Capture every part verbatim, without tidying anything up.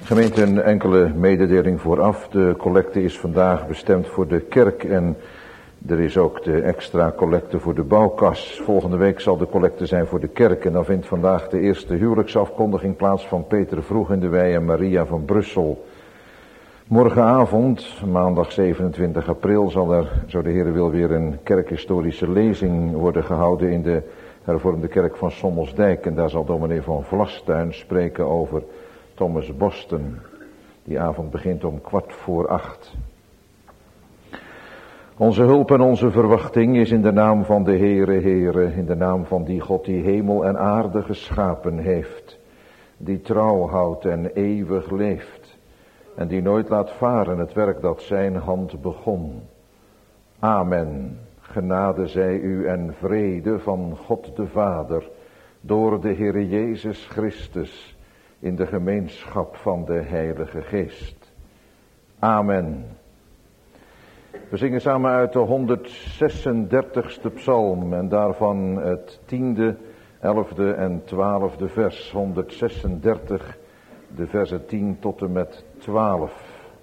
Gemeente, een enkele mededeling vooraf. De collecte is vandaag bestemd voor de kerk en er is ook de extra collecte voor de bouwkas. Volgende week zal de collecte zijn voor de kerk en dan vindt vandaag de eerste huwelijksafkondiging plaats van Peter Vroeg in de Wei en Maria van Brussel. Morgenavond, maandag zevenentwintig april, zal er, zo de Heer wil, weer een kerkhistorische lezing worden gehouden in de hervormde kerk van Sommelsdijk. En daar zal dominee van Vlastuin spreken over Thomas Boston. Die avond begint om kwart voor acht. Onze hulp en onze verwachting is in de naam van de Heere, Heere, in de naam van die God die hemel en aarde geschapen heeft, die trouw houdt en eeuwig leeft, en die nooit laat varen het werk dat zijn hand begon. Amen. Genade zij u en vrede van God de Vader, door de Heere Jezus Christus, in de gemeenschap van de Heilige Geest. Amen. We zingen samen uit de honderdzesendertigste psalm en daarvan het tiende, elfde en twaalfde vers. honderdzesendertig, de versen tien tot en met twaalf.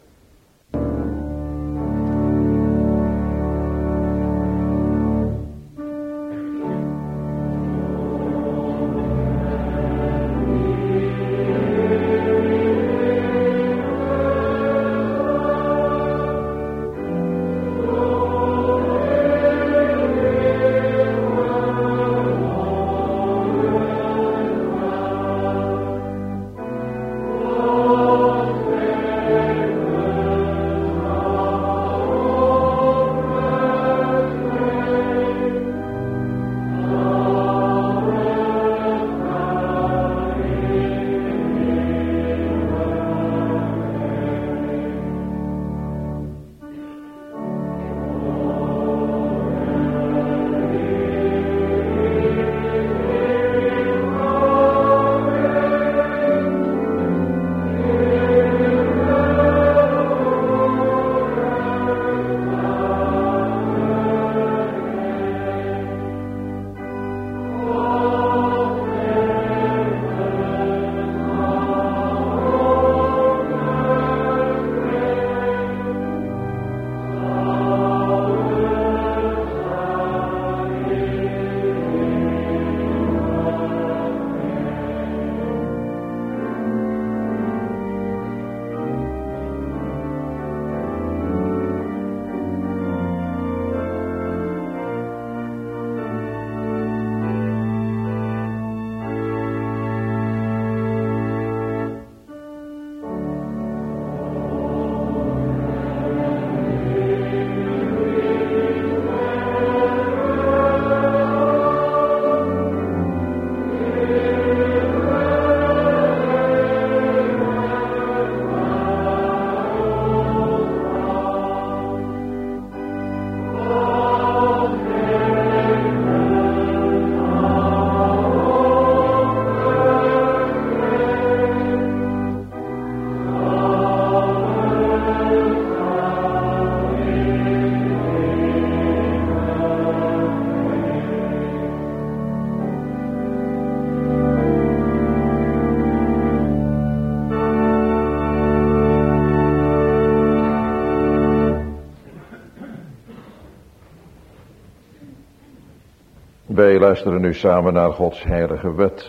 Wij luisteren nu samen naar Gods heilige wet.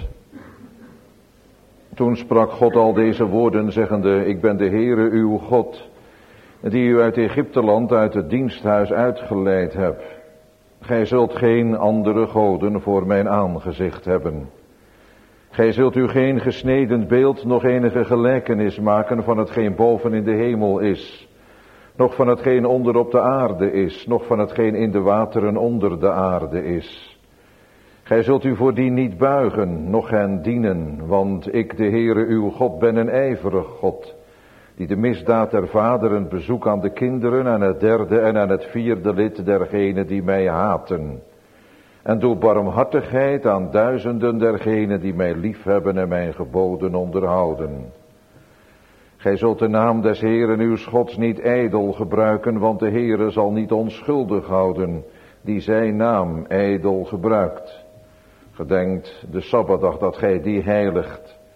Toen sprak God al deze woorden, zeggende: Ik ben de Heere uw God, die u uit Egypteland, uit het diensthuis uitgeleid heb. Gij zult geen andere goden voor mijn aangezicht hebben. Gij zult u geen gesneden beeld, nog enige gelijkenis maken van hetgeen boven in de hemel is, nog van hetgeen onder op de aarde is, nog van hetgeen in de wateren onder de aarde is. Gij zult u voor die niet buigen, noch hen dienen, want ik, de Heere uw God, ben een ijverig God, die de misdaad der vaderen bezoek aan de kinderen, aan het derde en aan het vierde lid dergenen die mij haten. En doe barmhartigheid aan duizenden dergenen die mij liefhebben en mijn geboden onderhouden. Gij zult de naam des Heeren uws Gods niet ijdel gebruiken, want de Heere zal niet onschuldig houden, die zijn naam ijdel gebruikt. Gedenkt de Sabbatdag dat gij die heiligt.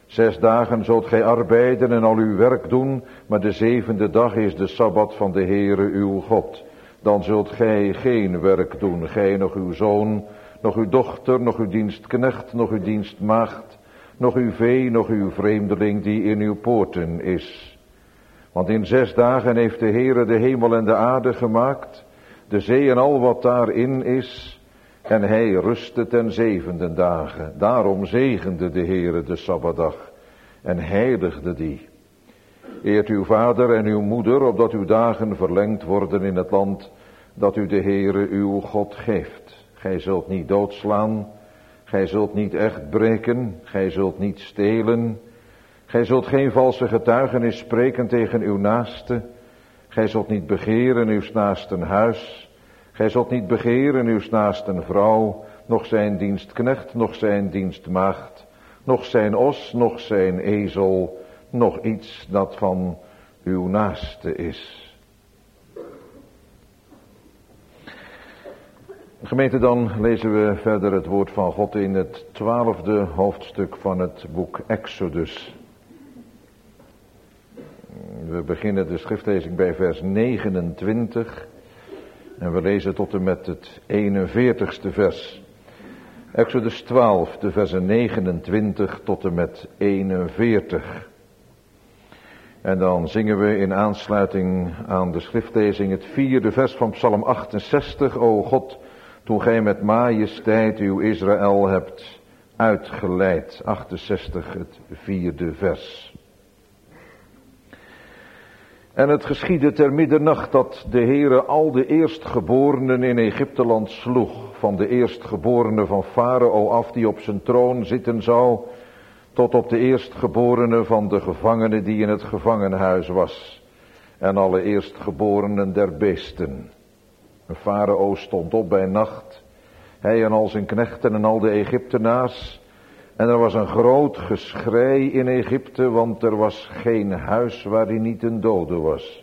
Zes dagen zult gij arbeiden en al uw werk doen, maar de zevende dag is de Sabbat van de Heere uw God. Dan zult gij geen werk doen, gij nog uw zoon, nog uw dochter, nog uw dienstknecht, nog uw dienstmaagd, nog uw vee, nog uw vreemdeling die in uw poorten is. Want in zes dagen heeft de Heere de hemel en de aarde gemaakt, de zee en al wat daarin is, en hij rustte ten zevende dagen. Daarom zegende de Heere de Sabbatdag en heiligde die. Eert uw vader en uw moeder, opdat uw dagen verlengd worden in het land dat u de Heere uw God geeft. Gij zult niet doodslaan, gij zult niet echt breken, gij zult niet stelen, gij zult geen valse getuigenis spreken tegen uw naaste, gij zult niet begeren uw naasten huis, gij zult niet begeren uw naasten vrouw, noch zijn dienstknecht, noch zijn dienstmaagd, noch zijn os, noch zijn ezel, nog iets dat van uw naaste is. Gemeente, dan lezen we verder het woord van God in het twaalfde hoofdstuk van het boek Exodus. We beginnen de schriftlezing bij vers negenentwintig en we lezen tot en met het eenenveertigste vers. Exodus twaalf, de versen negenentwintig tot en met eenenveertig. En dan zingen we in aansluiting aan de schriftlezing het vierde vers van Psalm achtenzestig. O God, toen gij met majesteit uw Israël hebt uitgeleid. achtenzestig, het vierde vers. En het geschiedde ter middernacht dat de Heere al de eerstgeborenen in Egypteland sloeg, van de eerstgeborene van Farao af die op zijn troon zitten zou, tot op de eerstgeborene van de gevangene die in het gevangenhuis was, en alle eerstgeborenen der beesten. En Farao stond op bij nacht, hij en al zijn knechten en al de Egyptenaars, en er was een groot geschrei in Egypte, want er was geen huis waarin niet een dode was.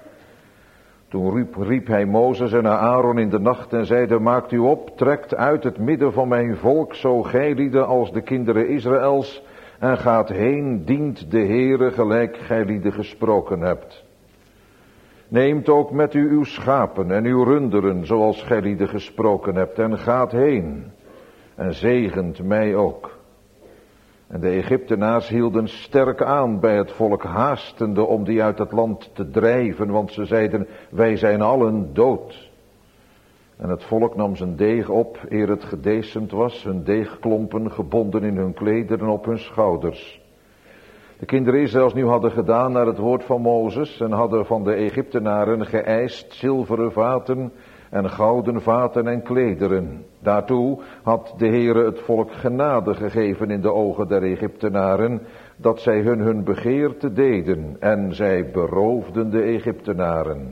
Toen riep, riep hij Mozes en Aaron in de nacht en zeide, maakt u op, trekt uit het midden van mijn volk, zo gij lieden als de kinderen Israëls, en gaat heen, dient de Heere gelijk gij lieden gesproken hebt. Neemt ook met u uw schapen en uw runderen, zoals gij lieden gesproken hebt, en gaat heen, en zegent mij ook. En de Egyptenaars hielden sterk aan bij het volk, haastende om die uit het land te drijven, want ze zeiden, wij zijn allen dood. En het volk nam zijn deeg op, eer het gedecemd was, hun deegklompen gebonden in hun klederen op hun schouders. De kinderen Israëls nu hadden gedaan naar het woord van Mozes en hadden van de Egyptenaren geëist zilveren vaten en gouden vaten en klederen. Daartoe had de Heere het volk genade gegeven in de ogen der Egyptenaren, dat zij hun hun begeerte deden, en zij beroofden de Egyptenaren.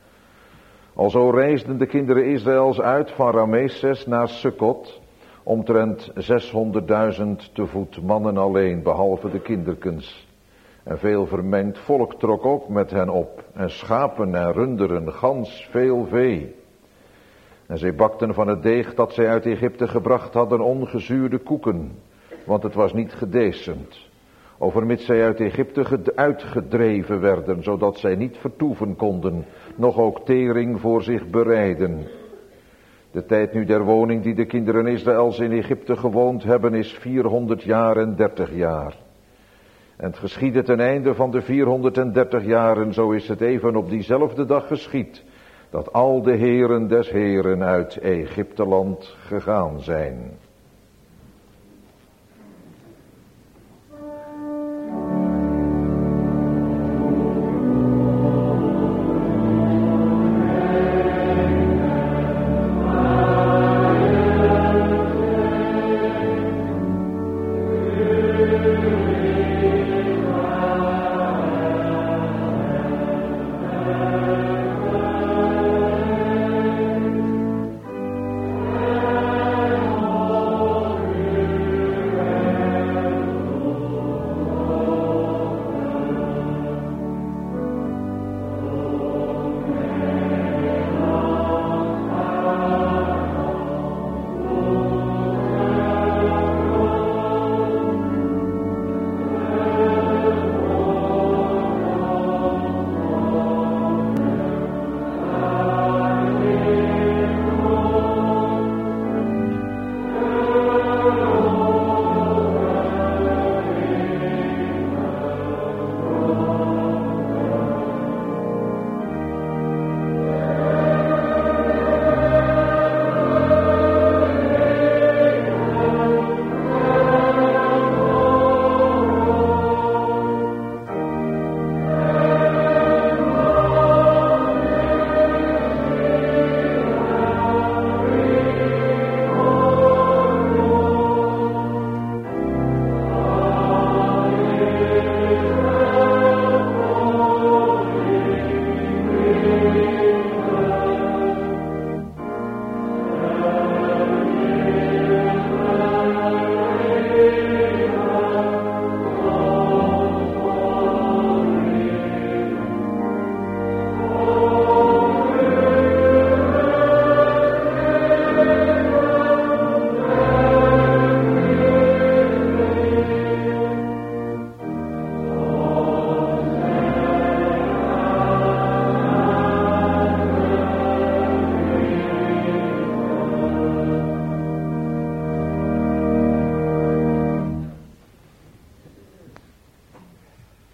Alzo reisden de kinderen Israëls uit van Rameses naar Sukkot, omtrent zeshonderdduizend te voet mannen alleen, behalve de kinderkens. En veel vermengd volk trok ook met hen op, en schapen en runderen, gans veel vee. En zij bakten van het deeg dat zij uit Egypte gebracht hadden ongezuurde koeken, want het was niet gedecemd. Overmits zij uit Egypte uitgedreven werden, zodat zij niet vertoeven konden, nog ook tering voor zich bereiden. De tijd nu der woning die de kinderen Israëls in Egypte gewoond hebben is vierhonderd jaar en dertig jaar. En het geschiedde ten einde van de vierhonderddertig jaren, zo is het even op diezelfde dag geschied, dat al de heren des heren uit Egypteland gegaan zijn. Oh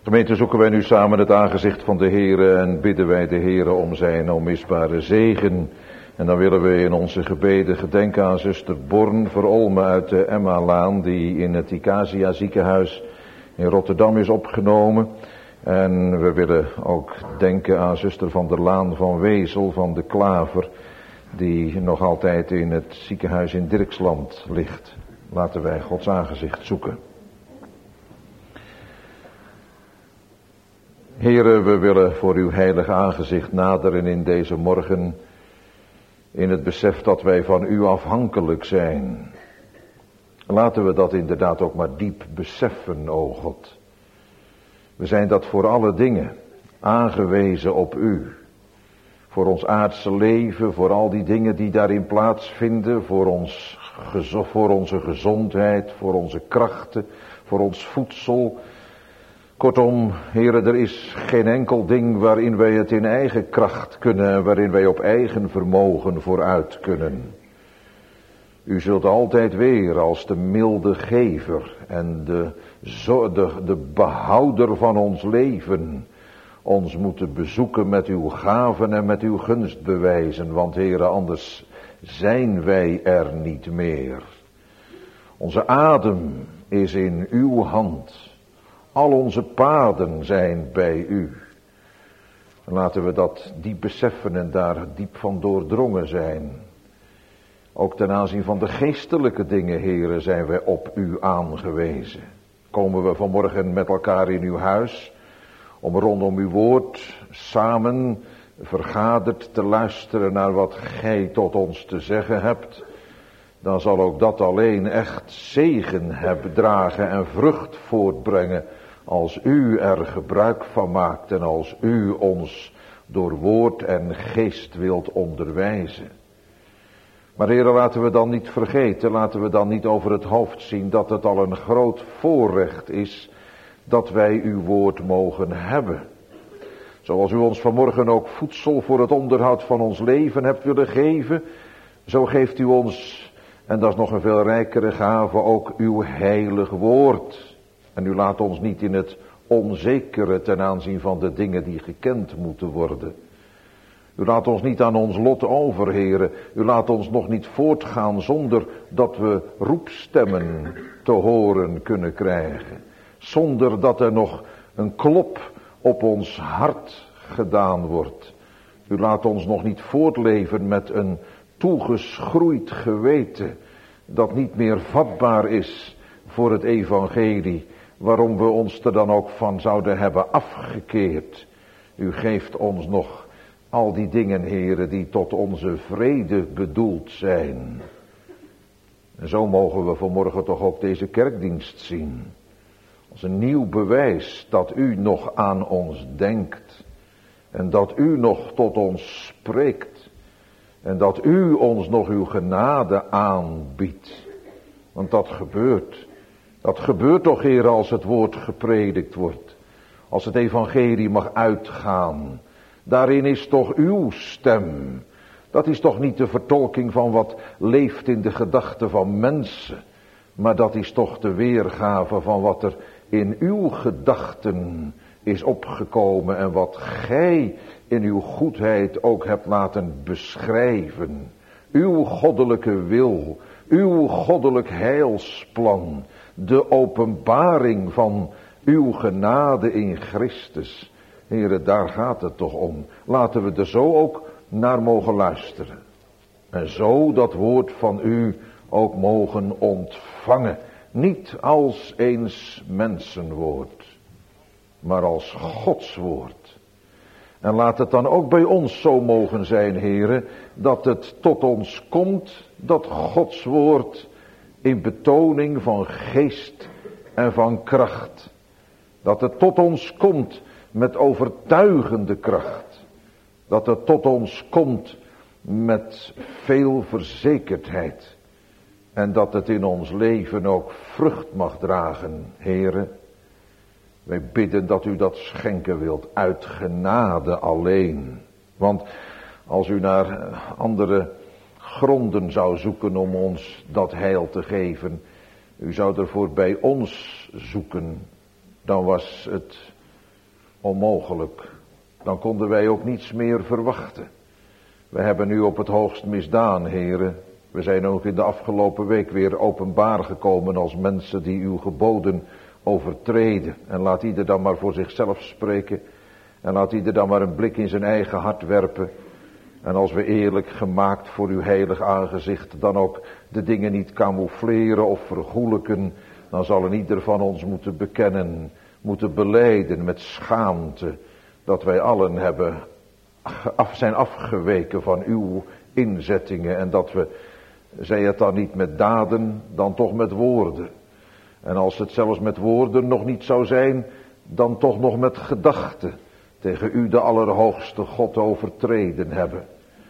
Gemeente, zoeken wij nu samen het aangezicht van de Heere en bidden wij de Heere om zijn onmisbare zegen. En dan willen we in onze gebeden gedenken aan zuster Born Verolme uit de Emma-laan, die in het Icasia ziekenhuis in Rotterdam is opgenomen. En we willen ook denken aan zuster Van der Laan van Wezel van de Klaver, die nog altijd in het ziekenhuis in Dirksland ligt. Laten wij Gods aangezicht zoeken. Heren, we willen voor uw heilige aangezicht naderen in deze morgen, in het besef dat wij van u afhankelijk zijn. Laten we dat inderdaad ook maar diep beseffen, o God. We zijn dat voor alle dingen, aangewezen op u. Voor ons aardse leven, voor al die dingen die daarin plaatsvinden, voor, ons, voor onze gezondheid, voor onze krachten, voor ons voedsel. Kortom, heren, er is geen enkel ding waarin wij het in eigen kracht kunnen, waarin wij op eigen vermogen vooruit kunnen. U zult altijd weer als de milde gever en de, zo, de, de behouder van ons leven ons moeten bezoeken met uw gaven en met uw gunstbewijzen, want heren, anders zijn wij er niet meer. Onze adem is in uw hand. Al onze paden zijn bij u. Laten we dat diep beseffen en daar diep van doordrongen zijn. Ook ten aanzien van de geestelijke dingen, heren, zijn wij op u aangewezen. Komen we vanmorgen met elkaar in uw huis, om rondom uw woord samen vergaderd te luisteren naar wat gij tot ons te zeggen hebt, dan zal ook dat alleen echt zegen hebben dragen en vrucht voortbrengen, als u er gebruik van maakt en als u ons door woord en geest wilt onderwijzen. Maar heren, laten we dan niet vergeten, laten we dan niet over het hoofd zien dat het al een groot voorrecht is dat wij uw woord mogen hebben. Zoals u ons vanmorgen ook voedsel voor het onderhoud van ons leven hebt willen geven, zo geeft u ons, en dat is nog een veel rijkere gave, ook uw heilig woord. En u laat ons niet in het onzekere ten aanzien van de dingen die gekend moeten worden. U laat ons niet aan ons lot over, heren. U laat ons nog niet voortgaan zonder dat we roepstemmen te horen kunnen krijgen. Zonder dat er nog een klop op ons hart gedaan wordt. U laat ons nog niet voortleven met een toegeschroeid geweten dat niet meer vatbaar is voor het evangelie, waarom we ons er dan ook van zouden hebben afgekeerd. U geeft ons nog al die dingen, heren, die tot onze vrede bedoeld zijn. En zo mogen we vanmorgen toch ook deze kerkdienst zien, als een nieuw bewijs dat u nog aan ons denkt en dat u nog tot ons spreekt en dat u ons nog uw genade aanbiedt. Want dat gebeurt. Dat gebeurt toch, heren, als het woord gepredikt wordt. Als het evangelie mag uitgaan. Daarin is toch uw stem. Dat is toch niet de vertolking van wat leeft in de gedachten van mensen. Maar dat is toch de weergave van wat er in uw gedachten is opgekomen. En wat gij in uw goedheid ook hebt laten beschrijven. Uw goddelijke wil. Uw goddelijk heilsplan. De openbaring van uw genade in Christus. Heren, daar gaat het toch om. Laten we er zo ook naar mogen luisteren. En zo dat woord van u ook mogen ontvangen. Niet als eens mensenwoord, maar als Gods woord. En laat het dan ook bij ons zo mogen zijn, heren, dat het tot ons komt, dat Gods woord in betoning van geest en van kracht. Dat het tot ons komt met overtuigende kracht. Dat het tot ons komt met veel verzekerdheid. En dat het in ons leven ook vrucht mag dragen, heren. Wij bidden dat u dat schenken wilt, uit genade alleen. Want als u naar andere gronden zou zoeken om ons dat heil te geven, u zou ervoor bij ons zoeken, dan was het onmogelijk. Dan konden wij ook niets meer verwachten. We hebben nu op het hoogst misdaan, heren. We zijn ook in de afgelopen week weer openbaar gekomen als mensen die uw geboden overtreden. En laat ieder dan maar voor zichzelf spreken. En laat ieder dan maar een blik in zijn eigen hart werpen. En als we eerlijk gemaakt voor uw heilig aangezicht dan ook de dingen niet camoufleren of vergoelijken, dan zal een ieder van ons moeten bekennen, moeten belijden met schaamte, dat wij allen hebben af, zijn afgeweken van uw inzettingen en dat we, zij het dan niet met daden, dan toch met woorden. En als het zelfs met woorden nog niet zou zijn, dan toch nog met gedachten tegen u de Allerhoogste God overtreden hebben.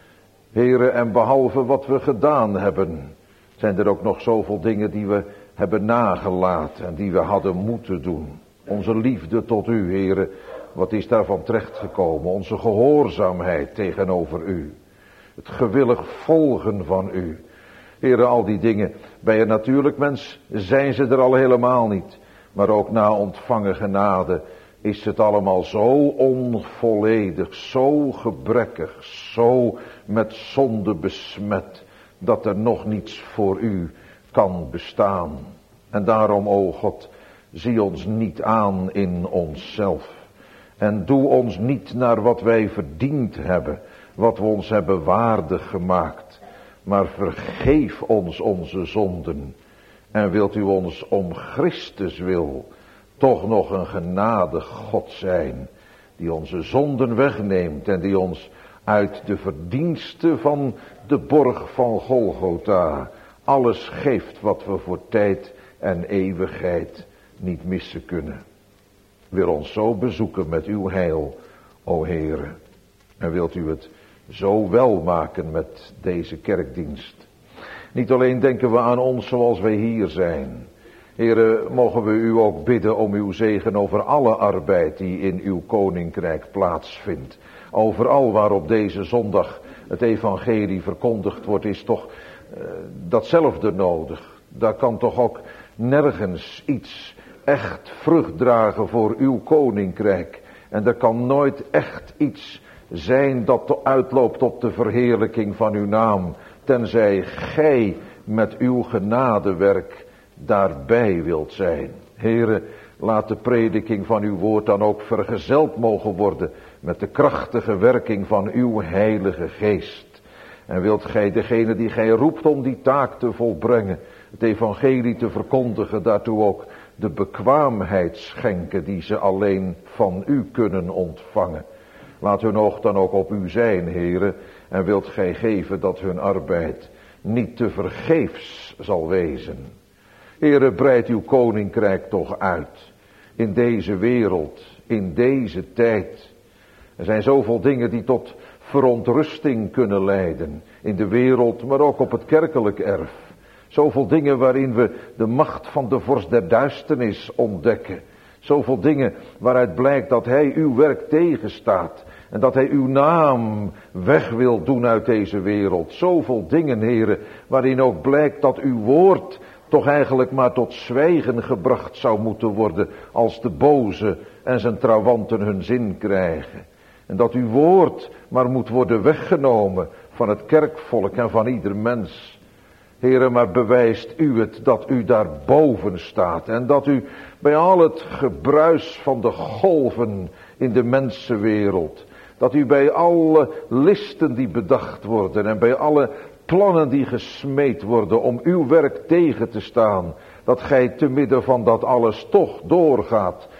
Heren, en behalve wat we gedaan hebben, zijn er ook nog zoveel dingen die we hebben nagelaten en die we hadden moeten doen. Onze liefde tot u, heren, wat is daarvan terechtgekomen? Onze gehoorzaamheid tegenover u. Het gewillig volgen van u. Heren, al die dingen, bij een natuurlijk mens zijn ze er al helemaal niet. Maar ook na ontvangen genade is het allemaal zo onvolledig, zo gebrekkig, zo met zonde besmet, dat er nog niets voor u kan bestaan. En daarom, o God, zie ons niet aan in onszelf. En doe ons niet naar wat wij verdiend hebben, wat we ons hebben waardig gemaakt. Maar vergeef ons onze zonden. En wilt u ons om Christus wil toch nog een genadig God zijn, die onze zonden wegneemt en die ons uit de verdiensten van de borg van Golgotha alles geeft wat we voor tijd en eeuwigheid niet missen kunnen. Wil ons zo bezoeken met uw heil, o Heere. En wilt u het zo wel maken met deze kerkdienst. Niet alleen denken we aan ons zoals wij hier zijn. Heere, mogen we u ook bidden om uw zegen over alle arbeid die in uw koninkrijk plaatsvindt. Overal waar op deze zondag het evangelie verkondigd wordt, is toch uh, datzelfde nodig. Daar kan toch ook nergens iets echt vrucht dragen voor uw koninkrijk. En er kan nooit echt iets zijn dat uitloopt op de verheerlijking van uw naam, tenzij gij met uw genadewerk daarbij wilt zijn. Heere, laat de prediking van uw woord dan ook vergezeld mogen worden met de krachtige werking van uw heilige geest. En wilt gij degene die gij roept om die taak te volbrengen, het evangelie te verkondigen, daartoe ook de bekwaamheid schenken die ze alleen van u kunnen ontvangen. Laat hun oog dan ook op u zijn, Heere, en wilt gij geven dat hun arbeid niet te vergeefs zal wezen. Heere, breid uw koninkrijk toch uit, in deze wereld, in deze tijd. Er zijn zoveel dingen die tot verontrusting kunnen leiden, in de wereld, maar ook op het kerkelijk erf. Zoveel dingen waarin we de macht van de vorst der duisternis ontdekken. Zoveel dingen waaruit blijkt dat hij uw werk tegenstaat. En dat hij uw naam weg wil doen uit deze wereld. Zoveel dingen, heren, waarin ook blijkt dat uw woord toch eigenlijk maar tot zwijgen gebracht zou moeten worden, als de boze en zijn trawanten hun zin krijgen. En dat uw woord maar moet worden weggenomen van het kerkvolk en van ieder mens. Heere, maar bewijst u het dat u daar boven staat en dat u bij al het gebruis van de golven in de mensenwereld, dat u bij alle listen die bedacht worden en bij alle plannen die gesmeed worden om uw werk tegen te staan, dat gij te midden van dat alles toch doorgaat,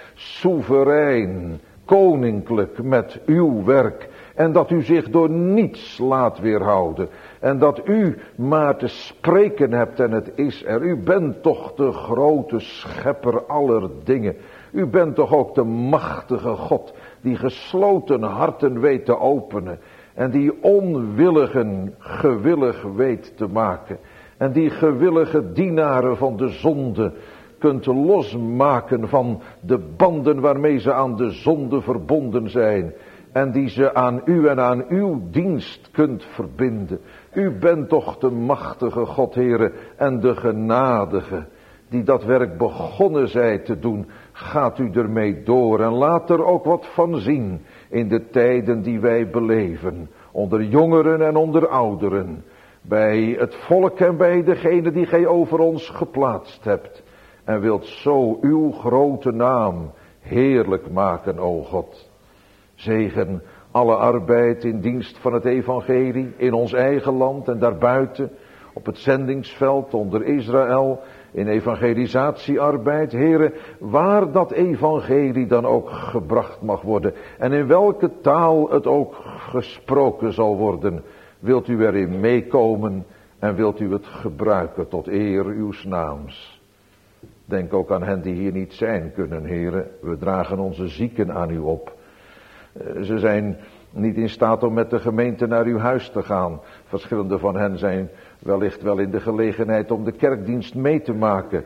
soeverein, koninklijk met uw werk, en dat u zich door niets laat weerhouden, en dat u maar te spreken hebt en het is er. U bent toch de grote schepper aller dingen. U bent toch ook de machtige God, die gesloten harten weet te openen, en die onwilligen gewillig weet te maken, en die gewillige dienaren van de zonde kunt losmaken van de banden waarmee ze aan de zonde verbonden zijn, en die ze aan u en aan uw dienst kunt verbinden. U bent toch de machtige God, Heere, en de genadige, die dat werk begonnen zij te doen, gaat u ermee door en laat er ook wat van zien in de tijden die wij beleven. Onder jongeren en onder ouderen. Bij het volk en bij degene die gij over ons geplaatst hebt. En wilt zo uw grote naam heerlijk maken, o God. Zegen alle arbeid in dienst van het evangelie in ons eigen land en daarbuiten. Op het zendingsveld onder Israël. In evangelisatiearbeid. Heren, waar dat evangelie dan ook gebracht mag worden. En in welke taal het ook gesproken zal worden. Wilt u erin meekomen en wilt u het gebruiken tot eer uws naams. Denk ook aan hen die hier niet zijn kunnen, heren. We dragen onze zieken aan u op. Ze zijn niet in staat om met de gemeente naar uw huis te gaan. Verschillende van hen zijn wellicht wel in de gelegenheid om de kerkdienst mee te maken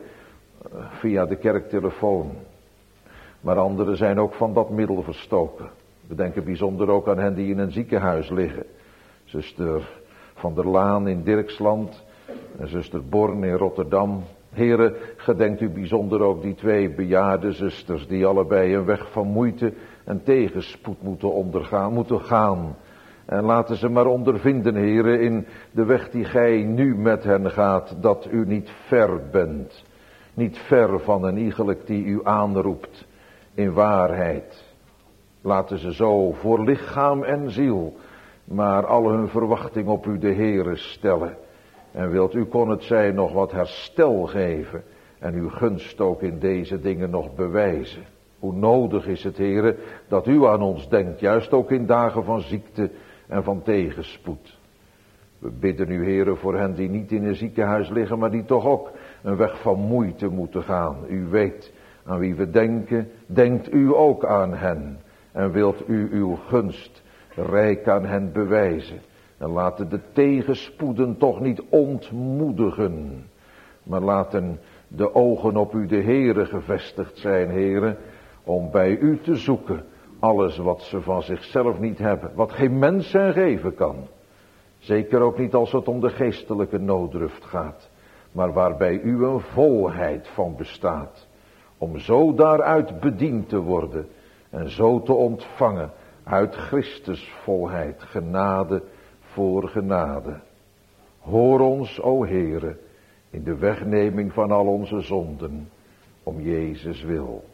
via de kerktelefoon. Maar anderen zijn ook van dat middel verstoken. We denken bijzonder ook aan hen die in een ziekenhuis liggen. Zuster Van der Laan in Dirksland en zuster Born in Rotterdam. Heren, gedenkt u bijzonder ook die twee bejaarde zusters die allebei een weg van moeite en tegenspoed moeten ondergaan, moeten gaan. En laten ze maar ondervinden, heren, in de weg die gij nu met hen gaat, dat u niet ver bent. Niet ver van een iegelijk die u aanroept in waarheid. Laten ze zo voor lichaam en ziel, maar al hun verwachting op u de Heere stellen. En wilt u, kon het zijn, nog wat herstel geven en uw gunst ook in deze dingen nog bewijzen. Hoe nodig is het, Heere, dat u aan ons denkt, juist ook in dagen van ziekte en van tegenspoed. We bidden u, Heere, voor hen die niet in een ziekenhuis liggen, maar die toch ook een weg van moeite moeten gaan. U weet aan wie we denken, denkt u ook aan hen. En wilt u uw gunst rijk aan hen bewijzen. En laten de tegenspoeden toch niet ontmoedigen. Maar laten de ogen op u, de Heere, gevestigd zijn, Heere, om bij u te zoeken alles wat ze van zichzelf niet hebben. Wat geen mens hen geven kan. Zeker ook niet als het om de geestelijke nooddruft gaat. Maar waarbij u een volheid van bestaat. Om zo daaruit bediend te worden. En zo te ontvangen uit Christus volheid. Genade voor genade. Hoor ons, o Heere, in de wegneming van al onze zonden. Om Jezus wil.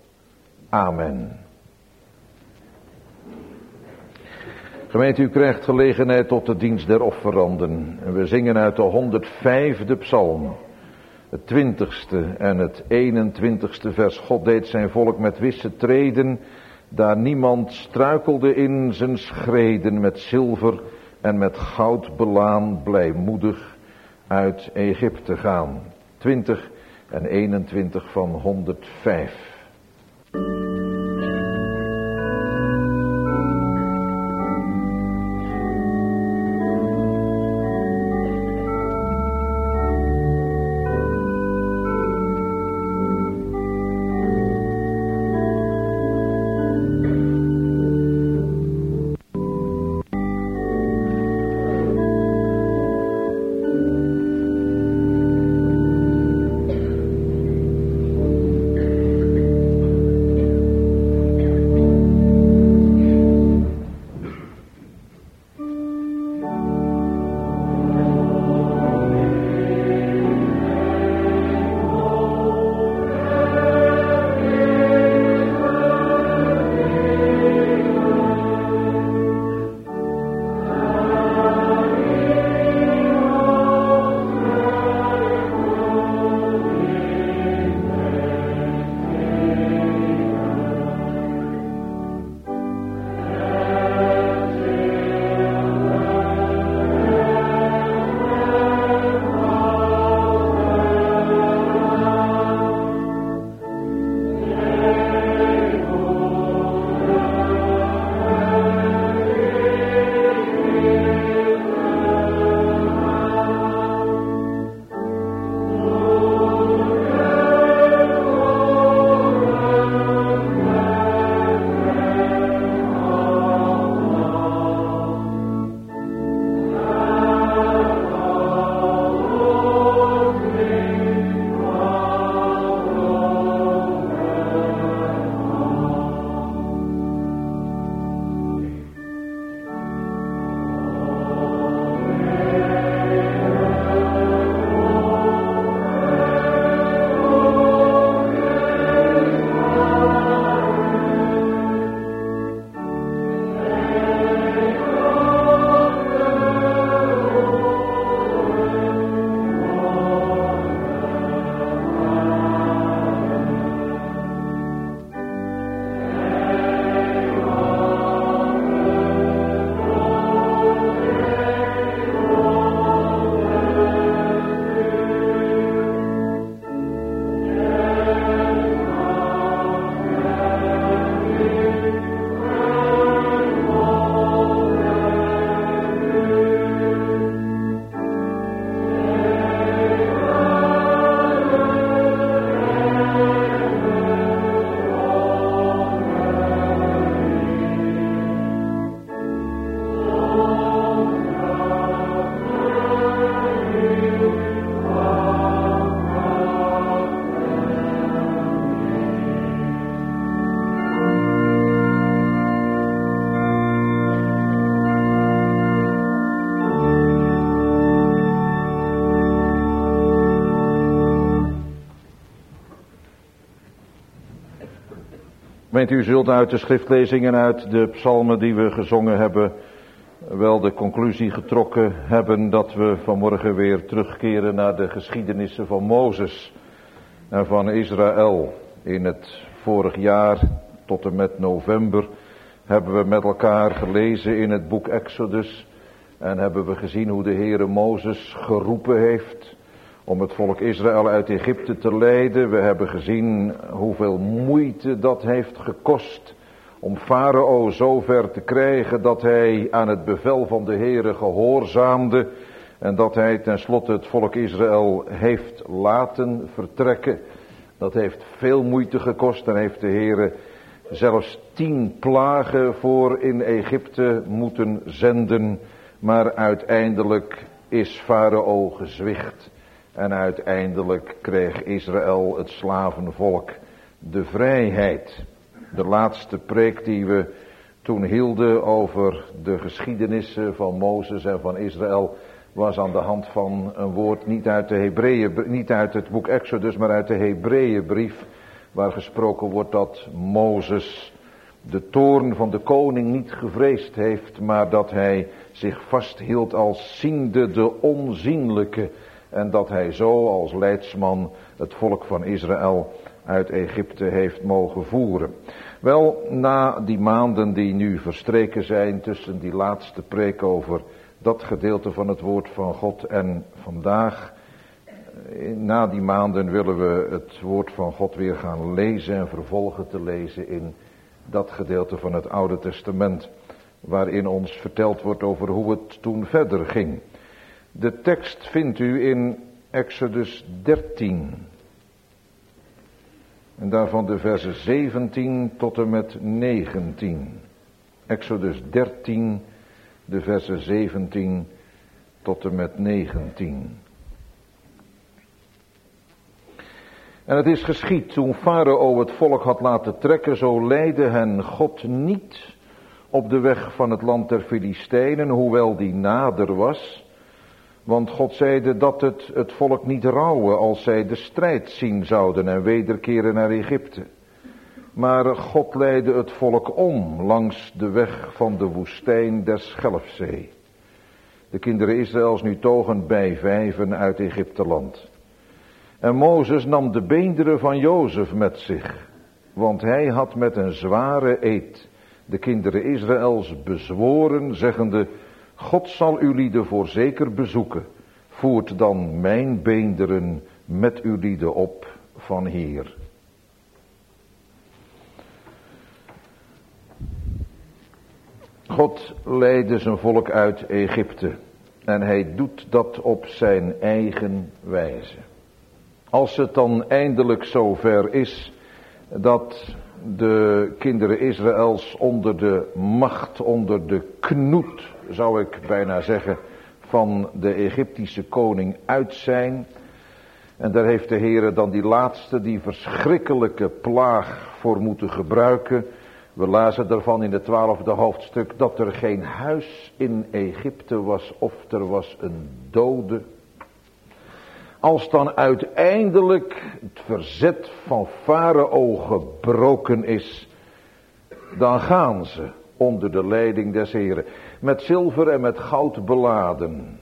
Amen. Gemeente, u krijgt gelegenheid tot de dienst der offeranden. En we zingen uit de honderdvijfde psalm. Het twintigste en het eenentwintigste vers. God deed zijn volk met wisse treden. Daar niemand struikelde in zijn schreden. Met zilver en met goud belaan blijmoedig uit Egypte gaan. twintig en eenentwintig van honderdvijf. Gemeente, u zult uit de schriftlezingen, uit de psalmen die we gezongen hebben, wel de conclusie getrokken hebben dat we vanmorgen weer terugkeren naar de geschiedenissen van Mozes en van Israël. In het vorig jaar tot en met november hebben we met elkaar gelezen in het boek Exodus en hebben we gezien hoe de Heere Mozes geroepen heeft om het volk Israël uit Egypte te leiden. We hebben gezien hoeveel moeite dat heeft gekost om Farao zover te krijgen dat hij aan het bevel van de Heere gehoorzaamde en dat hij tenslotte het volk Israël heeft laten vertrekken. Dat heeft veel moeite gekost en heeft de Heere zelfs tien plagen voor in Egypte moeten zenden, maar uiteindelijk is Farao gezwicht. En uiteindelijk kreeg Israël, het slavenvolk, de vrijheid. De laatste preek die we toen hielden over de geschiedenissen van Mozes en van Israël was aan de hand van een woord niet uit, de Hebreeën, niet uit het boek Exodus, maar uit de Hebreeënbrief, waar gesproken wordt dat Mozes de toorn van de koning niet gevreesd heeft, maar dat hij zich vasthield als ziende de onzienlijke. En dat hij zo als leidsman het volk van Israël uit Egypte heeft mogen voeren. Wel, na die maanden die nu verstreken zijn tussen die laatste preek over dat gedeelte van het woord van God en vandaag, na die maanden willen we het woord van God weer gaan lezen en vervolgen te lezen in dat gedeelte van het Oude Testament, waarin ons verteld wordt over hoe het toen verder ging. De tekst vindt u in Exodus dertien. En daarvan de versen zeventien tot en met negentien. Exodus dertien, de versen zeventien tot en met negentien. En het is geschied, toen Farao het volk had laten trekken, zo leidde hen God niet op de weg van het land der Filistijnen, hoewel die nader was. Want God zeide dat het het volk niet rouwen als zij de strijd zien zouden en wederkeren naar Egypte. Maar God leidde het volk om langs de weg van de woestijn der Schelfzee. De kinderen Israëls nu togen bij vijven uit Egypteland. En Mozes nam de beenderen van Jozef met zich, want hij had met een zware eed de kinderen Israëls bezworen, zeggende: God zal uw lieden voorzeker bezoeken, voert dan mijn beenderen met uw lieden op van hier. God leidde zijn volk uit Egypte en hij doet dat op zijn eigen wijze. Als het dan eindelijk zover is dat de kinderen Israëls onder de macht, onder de knoet, zou ik bijna zeggen, van de Egyptische koning uit zijn. En daar heeft de Heere dan die laatste, die verschrikkelijke plaag voor moeten gebruiken. We lazen daarvan in het twaalfde hoofdstuk dat er geen huis in Egypte was of er was een dode. Als dan uiteindelijk het verzet van Farao gebroken is, dan gaan ze onder de leiding des Heren, met zilver en met goud beladen.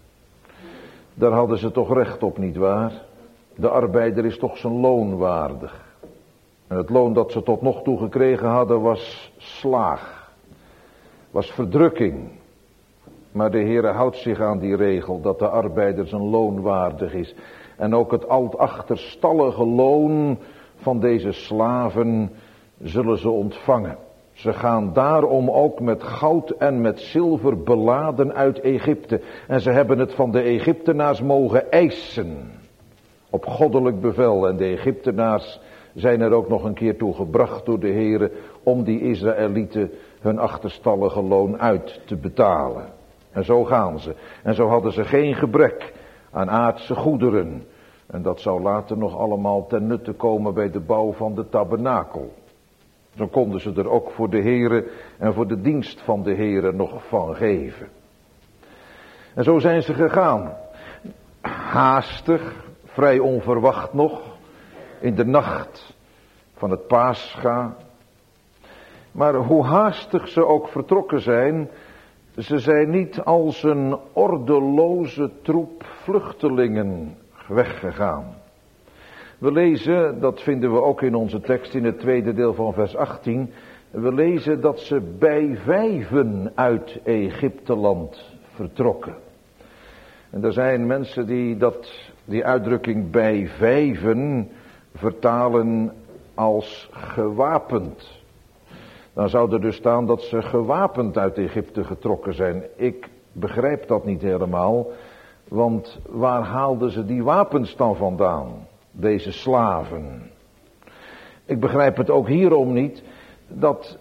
Daar hadden ze toch recht op, nietwaar? De arbeider is toch zijn loon waardig. En het loon dat ze tot nog toe gekregen hadden was slaag, was verdrukking. Maar de Heere houdt zich aan die regel dat de arbeider zijn loon waardig is. En ook het achterstallige loon van deze slaven zullen ze ontvangen. Ze gaan daarom ook met goud en met zilver beladen uit Egypte. En ze hebben het van de Egyptenaars mogen eisen. Op goddelijk bevel. En de Egyptenaars zijn er ook nog een keer toe gebracht door de Heere om die Israëlieten hun achterstallige loon uit te betalen. En zo gaan ze. En zo hadden ze geen gebrek aan aardse goederen. En dat zou later nog allemaal ten nutte komen bij de bouw van de tabernakel. Zo konden ze er ook voor de Heere en voor de dienst van de Heere nog van geven. En zo zijn ze gegaan. Haastig, vrij onverwacht nog. In de nacht van het Pascha Maar hoe haastig ze ook vertrokken zijn, ze zijn niet als een ordeloze troep vluchtelingen weggegaan. We lezen, dat vinden we ook in onze tekst in het tweede deel van vers achttien... we lezen dat ze bij vijven uit Egypteland vertrokken. En er zijn mensen die dat, die uitdrukking bij vijven vertalen als gewapend. Dan zou er dus staan dat ze gewapend uit Egypte getrokken zijn. Ik begrijp dat niet helemaal, want waar haalden ze die wapens dan vandaan, deze slaven? Ik begrijp het ook hierom niet, dat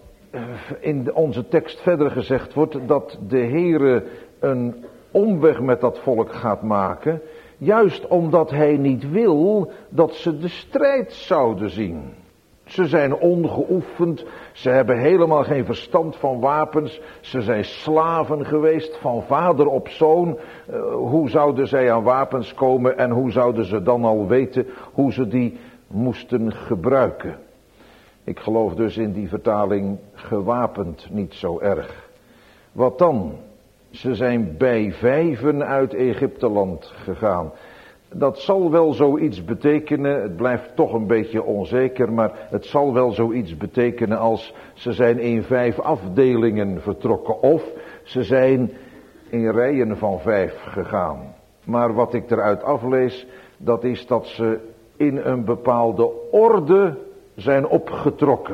in onze tekst verder gezegd wordt dat de Heere een omweg met dat volk gaat maken, juist omdat hij niet wil dat ze de strijd zouden zien. Ze zijn ongeoefend, ze hebben helemaal geen verstand van wapens, ze zijn slaven geweest van vader op zoon. Uh, hoe zouden zij aan wapens komen en hoe zouden ze dan al weten hoe ze die moesten gebruiken? Ik geloof dus in die vertaling gewapend niet zo erg. Wat dan? Ze zijn bij vijven uit Egypteland gegaan. Dat zal wel zoiets betekenen, het blijft toch een beetje onzeker, maar het zal wel zoiets betekenen als ze zijn in vijf afdelingen vertrokken of ze zijn in rijen van vijf gegaan. Maar wat ik eruit aflees, dat is dat ze in een bepaalde orde zijn opgetrokken.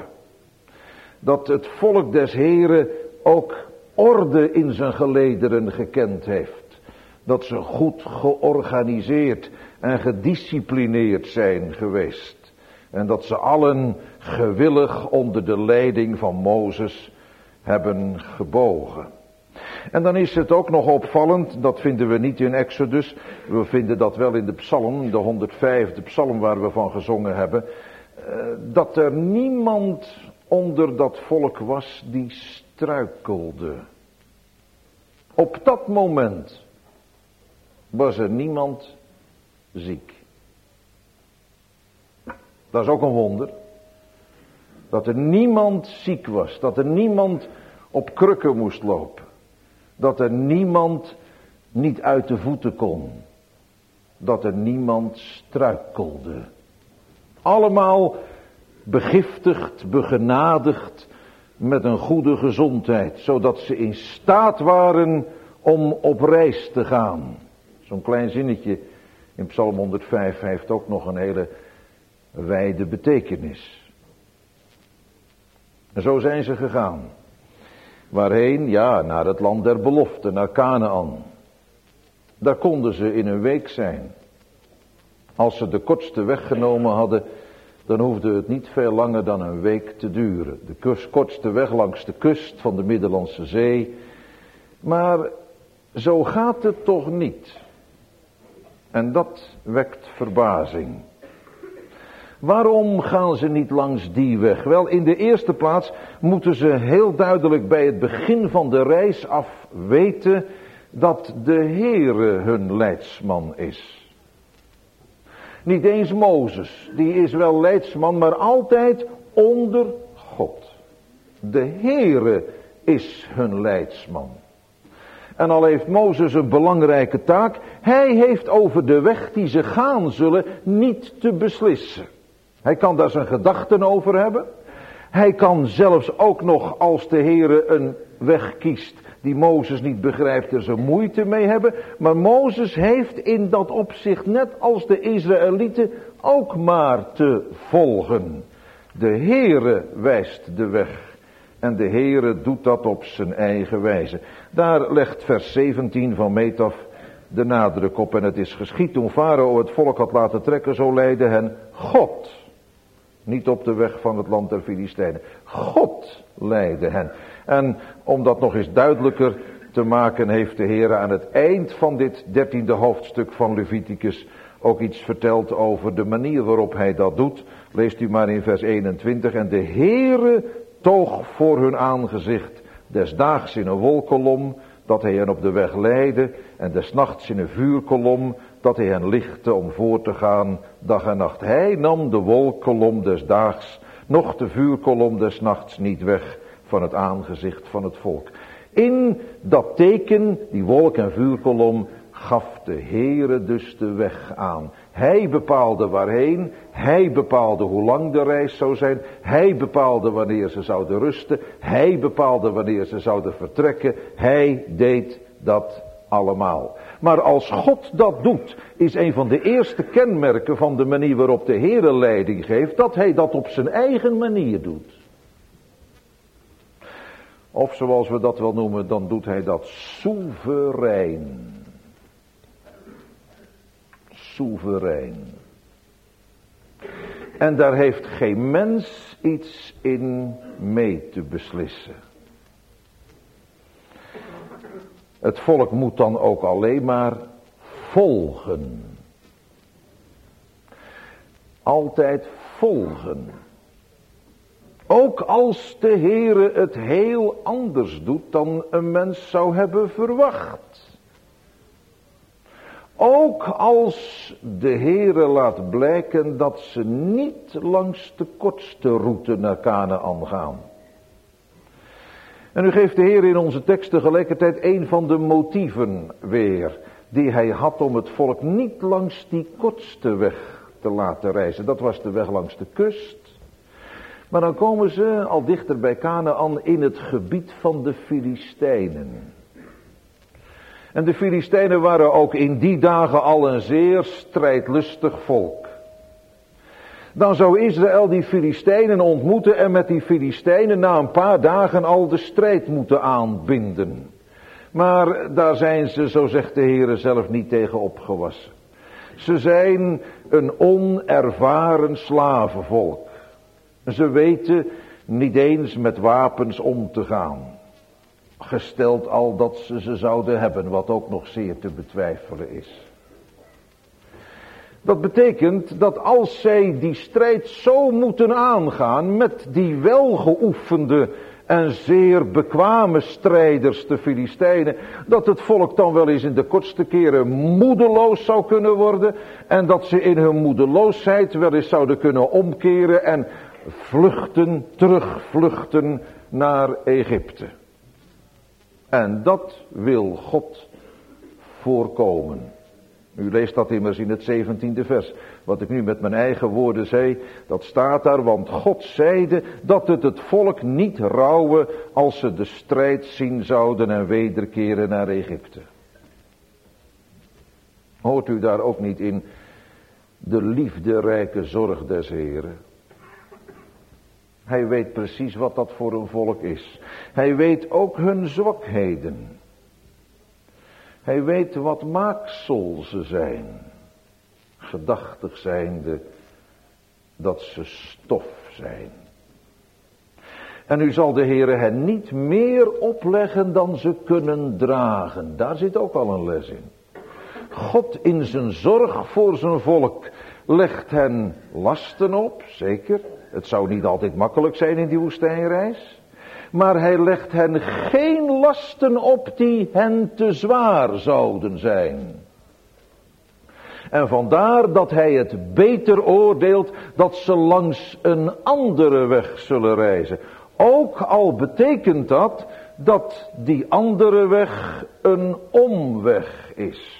Dat het volk des Heren ook orde in zijn gelederen gekend heeft. Dat ze goed georganiseerd en gedisciplineerd zijn geweest. En dat ze allen gewillig onder de leiding van Mozes hebben gebogen. En dan is het ook nog opvallend, dat vinden we niet in Exodus, we vinden dat wel in de psalm, de honderdvijfde psalm waar we van gezongen hebben, dat er niemand onder dat volk was die struikelde. Op dat moment was er niemand ziek. Dat is ook een wonder. Dat er niemand ziek was. Dat er niemand op krukken moest lopen. Dat er niemand niet uit de voeten kon. Dat er niemand struikelde. Allemaal begiftigd, begenadigd met een goede gezondheid. Zodat ze in staat waren om op reis te gaan. Zo'n klein zinnetje in Psalm honderdvijf heeft ook nog een hele wijde betekenis. En zo zijn ze gegaan. Waarheen? Ja, naar het land der belofte, naar Kanaan. Daar konden ze in een week zijn. Als ze de kortste weg genomen hadden, dan hoefde het niet veel langer dan een week te duren. De kust, kortste weg langs de kust van de Middellandse Zee. Maar zo gaat het toch niet. En dat wekt verbazing. Waarom gaan ze niet langs die weg? Wel, in de eerste plaats moeten ze heel duidelijk bij het begin van de reis af weten dat de Heere hun leidsman is. Niet eens Mozes, die is wel leidsman, maar altijd onder God. De Heere is hun leidsman. En al heeft Mozes een belangrijke taak, hij heeft over de weg die ze gaan zullen niet te beslissen. Hij kan daar zijn gedachten over hebben. Hij kan zelfs ook nog, als de Heere een weg kiest die Mozes niet begrijpt, er zijn moeite mee hebben. Maar Mozes heeft in dat opzicht, net als de Israëlieten, ook maar te volgen. De Heere wijst de weg. En de Heere doet dat op zijn eigen wijze. Daar legt vers zeventien van Metaf de nadruk op. En het is geschied toen Farao het volk had laten trekken, zo leidde hen God. Niet op de weg van het land der Filistijnen. God leidde hen. En om dat nog eens duidelijker te maken, heeft de Heere aan het eind van dit dertiende hoofdstuk van Leviticus ook iets verteld over de manier waarop hij dat doet. Leest u maar in vers eenentwintig. En de Heere toog voor hun aangezicht, des daags in een wolkolom, dat hij hen op de weg leidde, en des nachts in een vuurkolom, dat hij hen lichtte om voor te gaan, dag en nacht. Hij nam de wolkolom des daags, noch de vuurkolom des nachts niet weg, van het aangezicht van het volk. In dat teken, die wolk- en vuurkolom, gaf de Heere dus de weg aan. Hij bepaalde waarheen, hij bepaalde hoe lang de reis zou zijn, hij bepaalde wanneer ze zouden rusten, hij bepaalde wanneer ze zouden vertrekken, hij deed dat allemaal. Maar als God dat doet, is een van de eerste kenmerken van de manier waarop de Heere leiding geeft, dat hij dat op zijn eigen manier doet. Of zoals we dat wel noemen, dan doet hij dat soeverein. Soeverein. En daar heeft geen mens iets in mee te beslissen. Het volk moet dan ook alleen maar volgen. Altijd volgen. Ook als de Heere het heel anders doet dan een mens zou hebben verwacht. Ook als de Heere laat blijken dat ze niet langs de kortste route naar Kanaan gaan. En nu geeft de Heer in onze tekst tegelijkertijd een van de motieven weer, die hij had om het volk niet langs die kortste weg te laten reizen. Dat was de weg langs de kust. Maar dan komen ze al dichter bij Kanaan in het gebied van de Filistijnen. En de Filistijnen waren ook in die dagen al een zeer strijdlustig volk. Dan zou Israël die Filistijnen ontmoeten en met die Filistijnen na een paar dagen al de strijd moeten aanbinden. Maar daar zijn ze, zo zegt de Heere zelf, niet tegen opgewassen. Ze zijn een onervaren slavenvolk. Ze weten niet eens met wapens om te gaan. Gesteld al dat ze ze zouden hebben, wat ook nog zeer te betwijfelen is. Dat betekent dat als zij die strijd zo moeten aangaan met die welgeoefende en zeer bekwame strijders, de Filistijnen, dat het volk dan wel eens in de kortste keren moedeloos zou kunnen worden en dat ze in hun moedeloosheid wel eens zouden kunnen omkeren en vluchten, terugvluchten naar Egypte. En dat wil God voorkomen. U leest dat immers in het zeventiende vers. Wat ik nu met mijn eigen woorden zei, dat staat daar. Want God zeide dat het het volk niet rouwen als ze de strijd zien zouden en wederkeren naar Egypte. Hoort u daar ook niet in de liefderijke zorg des Heren? Hij weet precies wat dat voor een volk is. Hij weet ook hun zwakheden. Hij weet wat maaksel ze zijn. Gedachtig zijnde dat ze stof zijn. En nu zal de Heere hen niet meer opleggen dan ze kunnen dragen. Daar zit ook al een les in. God in zijn zorg voor zijn volk legt hen lasten op, zeker. Het zou niet altijd makkelijk zijn in die woestijnreis. Maar hij legt hen geen lasten op die hen te zwaar zouden zijn. En vandaar dat hij het beter oordeelt dat ze langs een andere weg zullen reizen. Ook al betekent dat dat die andere weg een omweg is.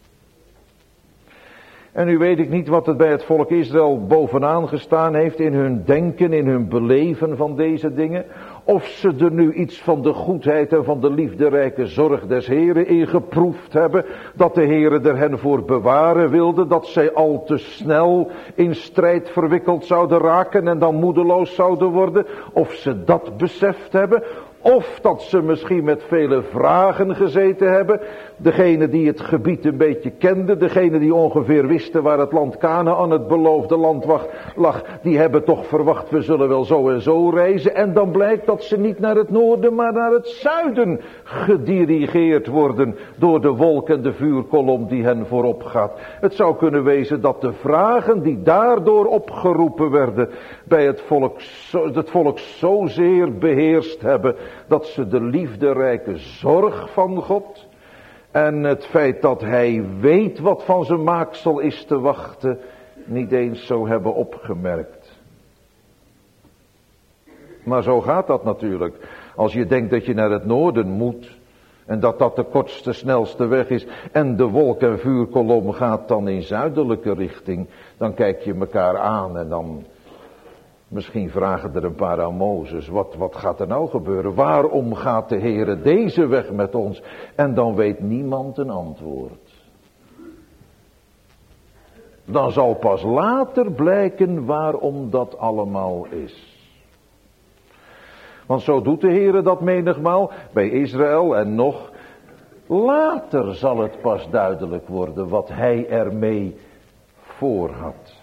En nu weet ik niet wat het bij het volk Israël bovenaan gestaan heeft in hun denken, in hun beleven van deze dingen. Of ze er nu iets van de goedheid en van de liefderijke zorg des Heren in geproefd hebben. Dat de Here er hen voor bewaren wilde. Dat zij al te snel in strijd verwikkeld zouden raken en dan moedeloos zouden worden. Of ze dat beseft hebben. Of dat ze misschien met vele vragen gezeten hebben. Degene die het gebied een beetje kenden. Degene die ongeveer wisten waar het land Kanaan, het beloofde land lag. Die hebben toch verwacht, we zullen wel zo en zo reizen. En dan blijkt dat ze niet naar het noorden, maar naar het zuiden gedirigeerd worden. Door de wolk en de vuurkolom die hen voorop gaat. Het zou kunnen wezen dat de vragen die daardoor opgeroepen werden. Bij het volk, het volk zozeer beheerst hebben. Dat ze de liefderijke zorg van God en het feit dat hij weet wat van zijn maaksel is te wachten, niet eens zo hebben opgemerkt. Maar zo gaat dat natuurlijk. Als je denkt dat je naar het noorden moet, en dat dat de kortste, snelste weg is, en de wolk- en vuurkolom gaat dan in zuidelijke richting, dan kijk je elkaar aan en dan, misschien vragen er een paar aan Mozes, wat, wat gaat er nou gebeuren? Waarom gaat de Heere deze weg met ons? En dan weet niemand een antwoord. Dan zal pas later blijken waarom dat allemaal is. Want zo doet de Heere dat menigmaal bij Israël en nog later zal het pas duidelijk worden wat hij ermee voor had.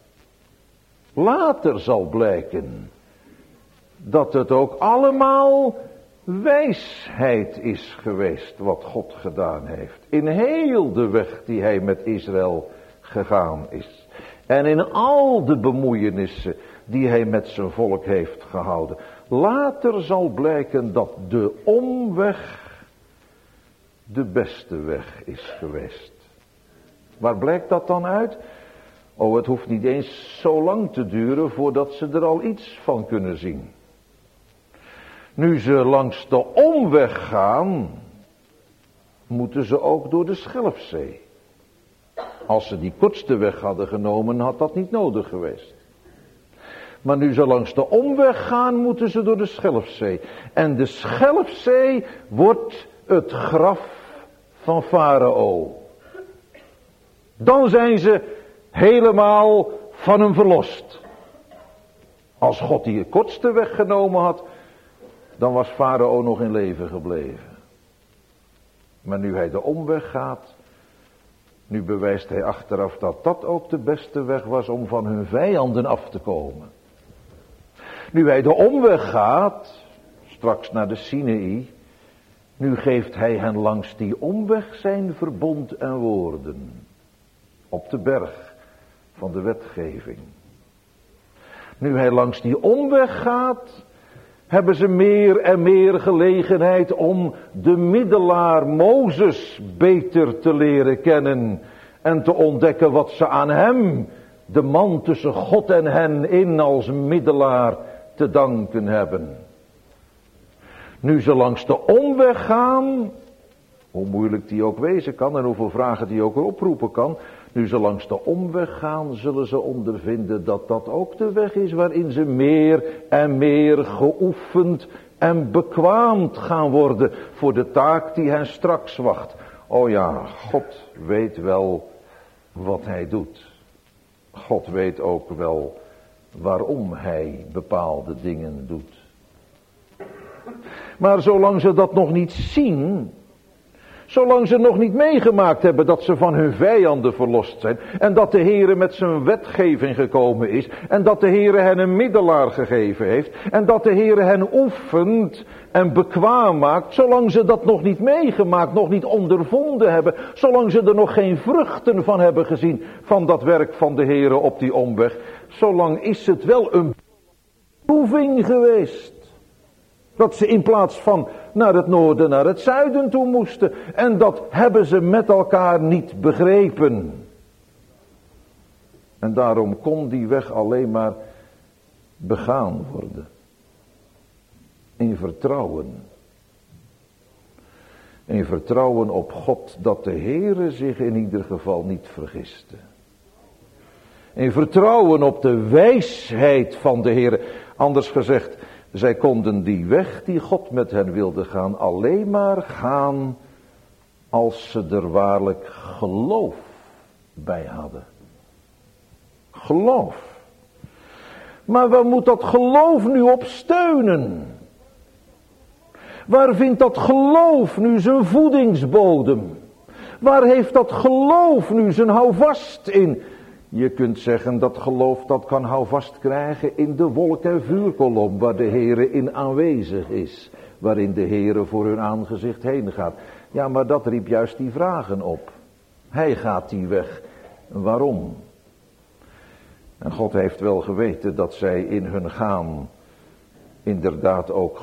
Later zal blijken dat het ook allemaal wijsheid is geweest wat God gedaan heeft. In heel de weg die hij met Israël gegaan is. En in al de bemoeienissen die hij met zijn volk heeft gehouden. Later zal blijken dat de omweg de beste weg is geweest. Waar blijkt dat dan uit? Oh, het hoeft niet eens zo lang te duren voordat ze er al iets van kunnen zien. Nu ze langs de omweg gaan, moeten ze ook door de Schelfzee. Als ze die kortste weg hadden genomen, had dat niet nodig geweest. Maar nu ze langs de omweg gaan, moeten ze door de Schelfzee. En de Schelfzee wordt het graf van Farao. Dan zijn ze helemaal van hem verlost. Als God die kortste weg genomen had, dan was Farao nog in leven gebleven. Maar nu hij de omweg gaat, nu bewijst hij achteraf dat dat ook de beste weg was om van hun vijanden af te komen. Nu hij de omweg gaat, straks naar de Sinaï, nu geeft hij hen langs die omweg zijn verbond en woorden. Op de berg van de wetgeving. Nu hij langs die omweg gaat, hebben ze meer en meer gelegenheid om de middelaar Mozes beter te leren kennen. En te ontdekken wat ze aan hem, de man tussen God en hen in als middelaar, te danken hebben. Nu ze langs de omweg gaan, hoe moeilijk die ook wezen kan en hoeveel vragen die ook oproepen kan. Nu ze langs de omweg gaan, zullen ze ondervinden dat dat ook de weg is waarin ze meer en meer geoefend en bekwaamd gaan worden voor de taak die hen straks wacht. Oh ja, God weet wel wat hij doet. God weet ook wel waarom hij bepaalde dingen doet. Maar zolang ze dat nog niet zien, zolang ze nog niet meegemaakt hebben dat ze van hun vijanden verlost zijn, en dat de Heere met zijn wetgeving gekomen is, en dat de Heere hen een middelaar gegeven heeft, en dat de Heere hen oefent en bekwaam maakt, zolang ze dat nog niet meegemaakt, nog niet ondervonden hebben, zolang ze er nog geen vruchten van hebben gezien, van dat werk van de Heere op die omweg, zolang is het wel een beproeving geweest. Dat ze in plaats van naar het noorden, naar het zuiden toe moesten. En dat hebben ze met elkaar niet begrepen. En daarom kon die weg alleen maar begaan worden. In vertrouwen. In vertrouwen op God, dat de Heere zich in ieder geval niet vergiste. In vertrouwen op de wijsheid van de Heere. Anders gezegd, zij konden die weg die God met hen wilde gaan alleen maar gaan als ze er waarlijk geloof bij hadden. Geloof. Maar waar moet dat geloof nu op steunen? Waar vindt dat geloof nu zijn voedingsbodem? Waar heeft dat geloof nu zijn houvast in? Je kunt zeggen dat geloof dat kan houvast krijgen in de wolk- en vuurkolom waar de Heere in aanwezig is. Waarin de Heere voor hun aangezicht heen gaat. Ja, maar dat riep juist die vragen op. Hij gaat die weg. Waarom? En God heeft wel geweten dat zij in hun gaan inderdaad ook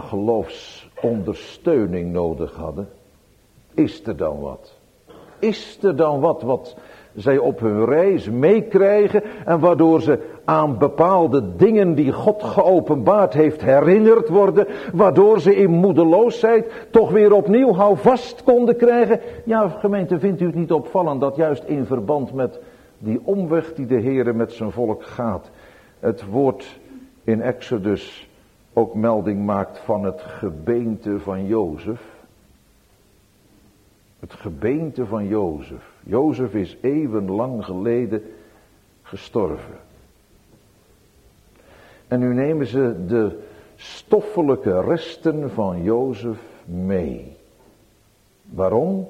geloofsondersteuning nodig hadden. Is er dan wat? Is er dan wat wat zij op hun reis meekrijgen en waardoor ze aan bepaalde dingen die God geopenbaard heeft herinnerd worden, waardoor ze in moedeloosheid toch weer opnieuw houvast konden krijgen. Ja, gemeente, vindt u het niet opvallend dat juist in verband met die omweg die de Heere met zijn volk gaat, het woord in Exodus ook melding maakt van het gebeente van Jozef? Het gebeente van Jozef. Jozef is eeuwenlang geleden gestorven. En nu nemen ze de stoffelijke resten van Jozef mee. Waarom?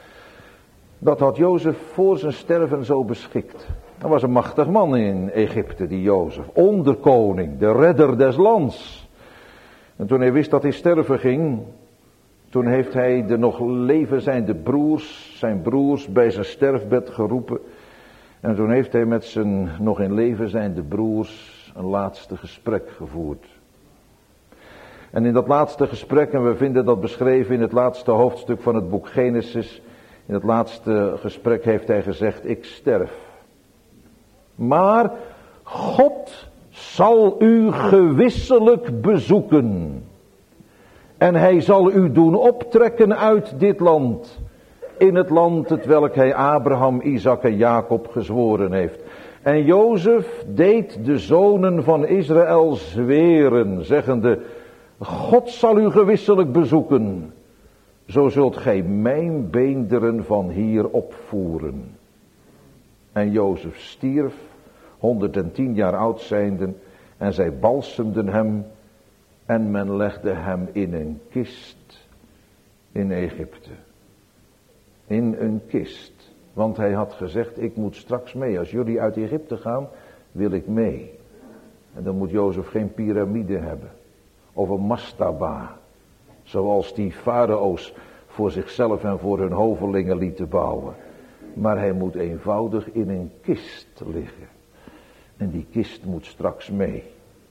Dat had Jozef voor zijn sterven zo beschikt. Er was een machtig man in Egypte, die Jozef. Onderkoning, de redder des lands. En toen hij wist dat hij sterven ging, toen heeft hij de nog leven zijnde broers, zijn broers bij zijn sterfbed geroepen. En toen heeft hij met zijn nog in leven zijnde broers een laatste gesprek gevoerd. En in dat laatste gesprek, en we vinden dat beschreven in het laatste hoofdstuk van het boek Genesis, in het laatste gesprek heeft hij gezegd: ik sterf. Maar God zal u gewisselijk bezoeken. En hij zal u doen optrekken uit dit land. In het land het welk hij Abraham, Isaac en Jacob gezworen heeft. En Jozef deed de zonen van Israël zweren, zeggende: God zal u gewisselijk bezoeken. Zo zult gij mijn beenderen van hier opvoeren. En Jozef stierf, honderdtien jaar oud zijnde, en zij balsemden hem, en men legde hem in een kist in Egypte. In een kist. Want hij had gezegd: ik moet straks mee. Als jullie uit Egypte gaan, wil ik mee. En dan moet Jozef geen piramide hebben. Of een mastaba. Zoals die farao's voor zichzelf en voor hun hovelingen lieten bouwen. Maar hij moet eenvoudig in een kist liggen. En die kist moet straks mee.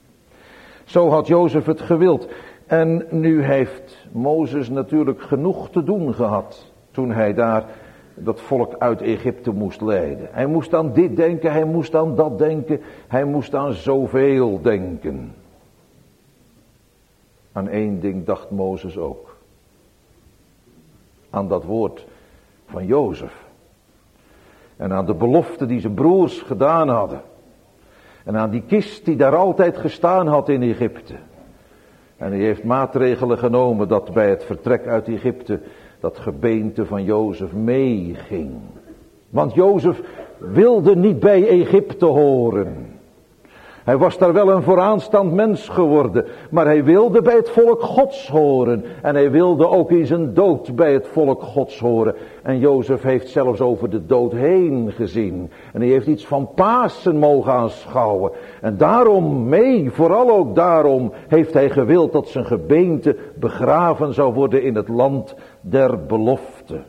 Zo had Jozef het gewild. En nu heeft Mozes natuurlijk genoeg te doen gehad. Toen hij daar dat volk uit Egypte moest leiden. Hij moest aan dit denken, hij moest aan dat denken. Hij moest aan zoveel denken. Aan één ding dacht Mozes ook. Aan dat woord van Jozef. En aan de belofte die zijn broers gedaan hadden. En aan die kist die daar altijd gestaan had in Egypte. En hij heeft maatregelen genomen dat bij het vertrek uit Egypte dat gebeente van Jozef meeging. Want Jozef wilde niet bij Egypte horen. Hij was daar wel een vooraanstaand mens geworden, maar hij wilde bij het volk Gods horen. En hij wilde ook in zijn dood bij het volk Gods horen. En Jozef heeft zelfs over de dood heen gezien. En hij heeft iets van Pasen mogen aanschouwen. En daarom mee, vooral ook daarom, heeft hij gewild dat zijn gebeente begraven zou worden in het land der belofte.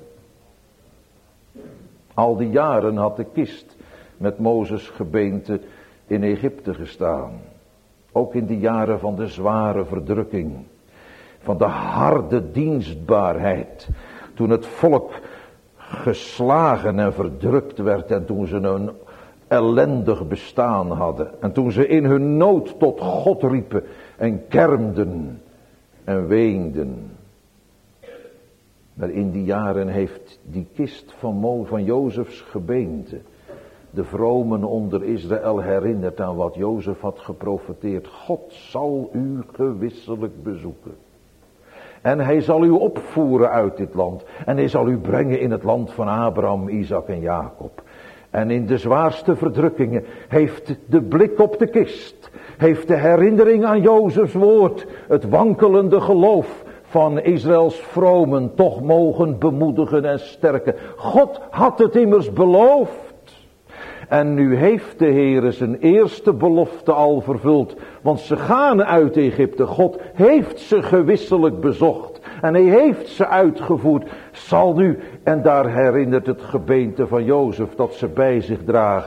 Al die jaren had de kist met Mozes gebeente in Egypte gestaan. Ook in de jaren van de zware verdrukking. Van de harde dienstbaarheid. Toen het volk geslagen en verdrukt werd. En toen ze een ellendig bestaan hadden. En toen ze in hun nood tot God riepen. En kermden. En weenden. Maar in die jaren heeft die kist van, Mo, van Jozefs gebeente de vromen onder Israël herinnert aan wat Jozef had geprofeteerd. God zal u gewisselijk bezoeken. En hij zal u opvoeren uit dit land. En hij zal u brengen in het land van Abraham, Isaac en Jacob. En in de zwaarste verdrukkingen heeft de blik op de kist, heeft de herinnering aan Jozefs woord, het wankelende geloof van Israëls vromen toch mogen bemoedigen en sterken. God had het immers beloofd. En nu heeft de Heere zijn eerste belofte al vervuld. Want ze gaan uit Egypte. God heeft ze gewisselijk bezocht. En hij heeft ze uitgevoerd. Zal nu, en daar herinnert het gebeente van Jozef dat ze bij zich dragen.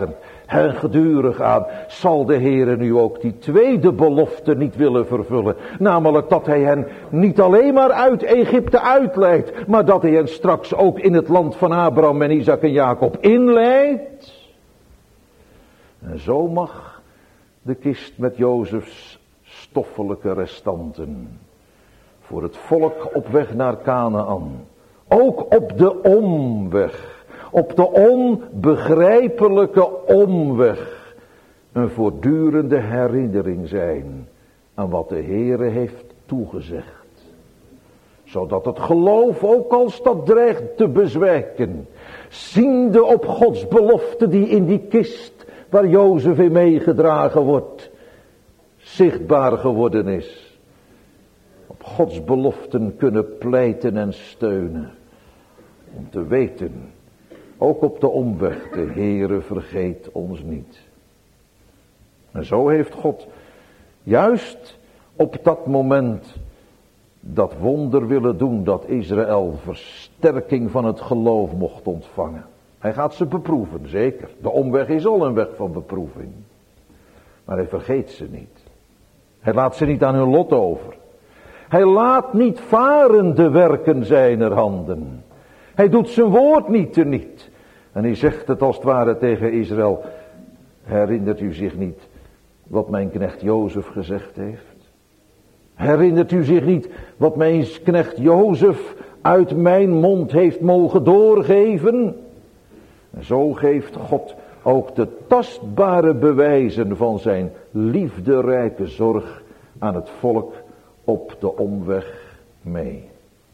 En gedurig aan zal de Heere nu ook die tweede belofte niet willen vervullen. Namelijk dat hij hen niet alleen maar uit Egypte uitleidt, maar dat hij hen straks ook in het land van Abraham en Isaac en Jacob inleidt. En zo mag de kist met Jozefs stoffelijke restanten voor het volk op weg naar Kanaan, ook op de omweg, op de onbegrijpelijke omweg, een voortdurende herinnering zijn aan wat de Heere heeft toegezegd. Zodat het geloof, ook als dat dreigt te bezwijken, ziende op Gods belofte die in die kist waar Jozef in meegedragen wordt, zichtbaar geworden is. Op Gods beloften kunnen pleiten en steunen. Om te weten, ook op de omweg, de Heere vergeet ons niet. En zo heeft God juist op dat moment dat wonder willen doen, dat Israël versterking van het geloof mocht ontvangen. Hij gaat ze beproeven, zeker. De omweg is al een weg van beproeving. Maar hij vergeet ze niet. Hij laat ze niet aan hun lot over. Hij laat niet varen de werken zijner handen. Hij doet zijn woord niet teniet. En hij zegt het als het ware tegen Israël: herinnert u zich niet wat mijn knecht Jozef gezegd heeft? Herinnert u zich niet wat mijn knecht Jozef uit mijn mond heeft mogen doorgeven? En zo geeft God ook de tastbare bewijzen van zijn liefderijke zorg aan het volk op de omweg mee.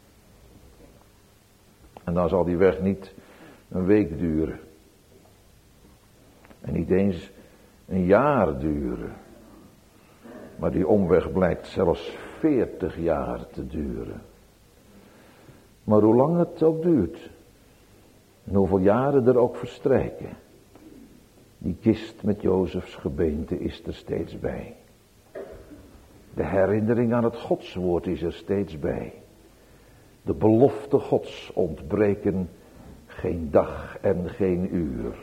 En dan zal die weg niet een week duren. En niet eens een jaar duren. Maar die omweg blijkt zelfs veertig jaar te duren. Maar hoe lang het ook duurt, en hoeveel jaren er ook verstrijken, die kist met Jozefs gebeente is er steeds bij. De herinnering aan het Godswoord is er steeds bij. De belofte Gods ontbreken geen dag en geen uur.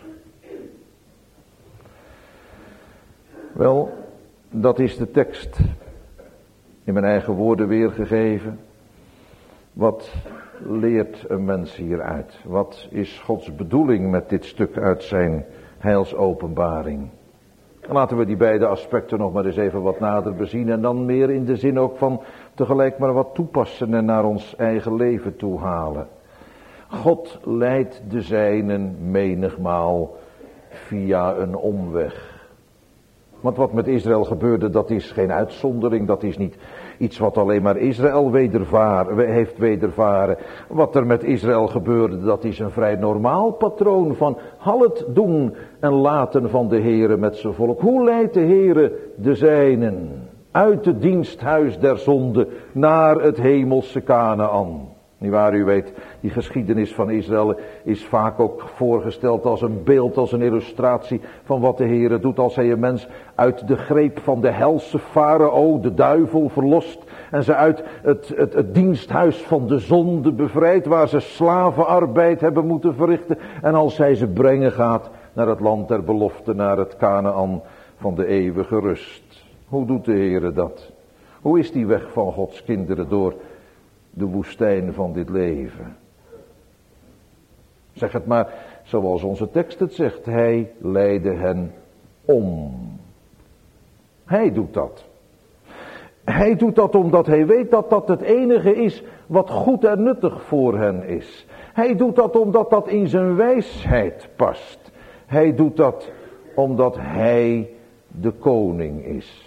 Wel, dat is de tekst in mijn eigen woorden weergegeven. Wat leert een mens hieruit? Wat is Gods bedoeling met dit stuk uit zijn heilsopenbaring? Laten we die beide aspecten nog maar eens even wat nader bezien. En dan meer in de zin ook van tegelijk maar wat toepassen en naar ons eigen leven toe halen. God leidt de zijnen menigmaal via een omweg. Want wat met Israël gebeurde, dat is geen uitzondering. Dat is niet iets wat alleen maar Israël wedervaren, heeft wedervaren. Wat er met Israël gebeurde, dat is een vrij normaal patroon van al het doen en laten van de Heere met zijn volk. Hoe leidt de Heere de zijnen uit het diensthuis der zonde naar het hemelse Kanaan? Niewaar, u weet, die geschiedenis van Israël is vaak ook voorgesteld als een beeld, als een illustratie van wat de Heere doet als hij een mens uit de greep van de helse farao, de duivel, verlost en ze uit het, het, het diensthuis van de zonde bevrijdt, waar ze slavenarbeid hebben moeten verrichten, en als hij ze brengen gaat naar het land der belofte, naar het Kanaan van de eeuwige rust. Hoe doet de Heere dat? Hoe is die weg van Gods kinderen door de woestijn van dit leven? Zeg het maar zoals onze tekst het zegt. Hij leidde hen om. Hij doet dat. Hij doet dat omdat hij weet dat dat het enige is wat goed en nuttig voor hen is. Hij doet dat omdat dat in zijn wijsheid past. Hij doet dat omdat hij de koning is.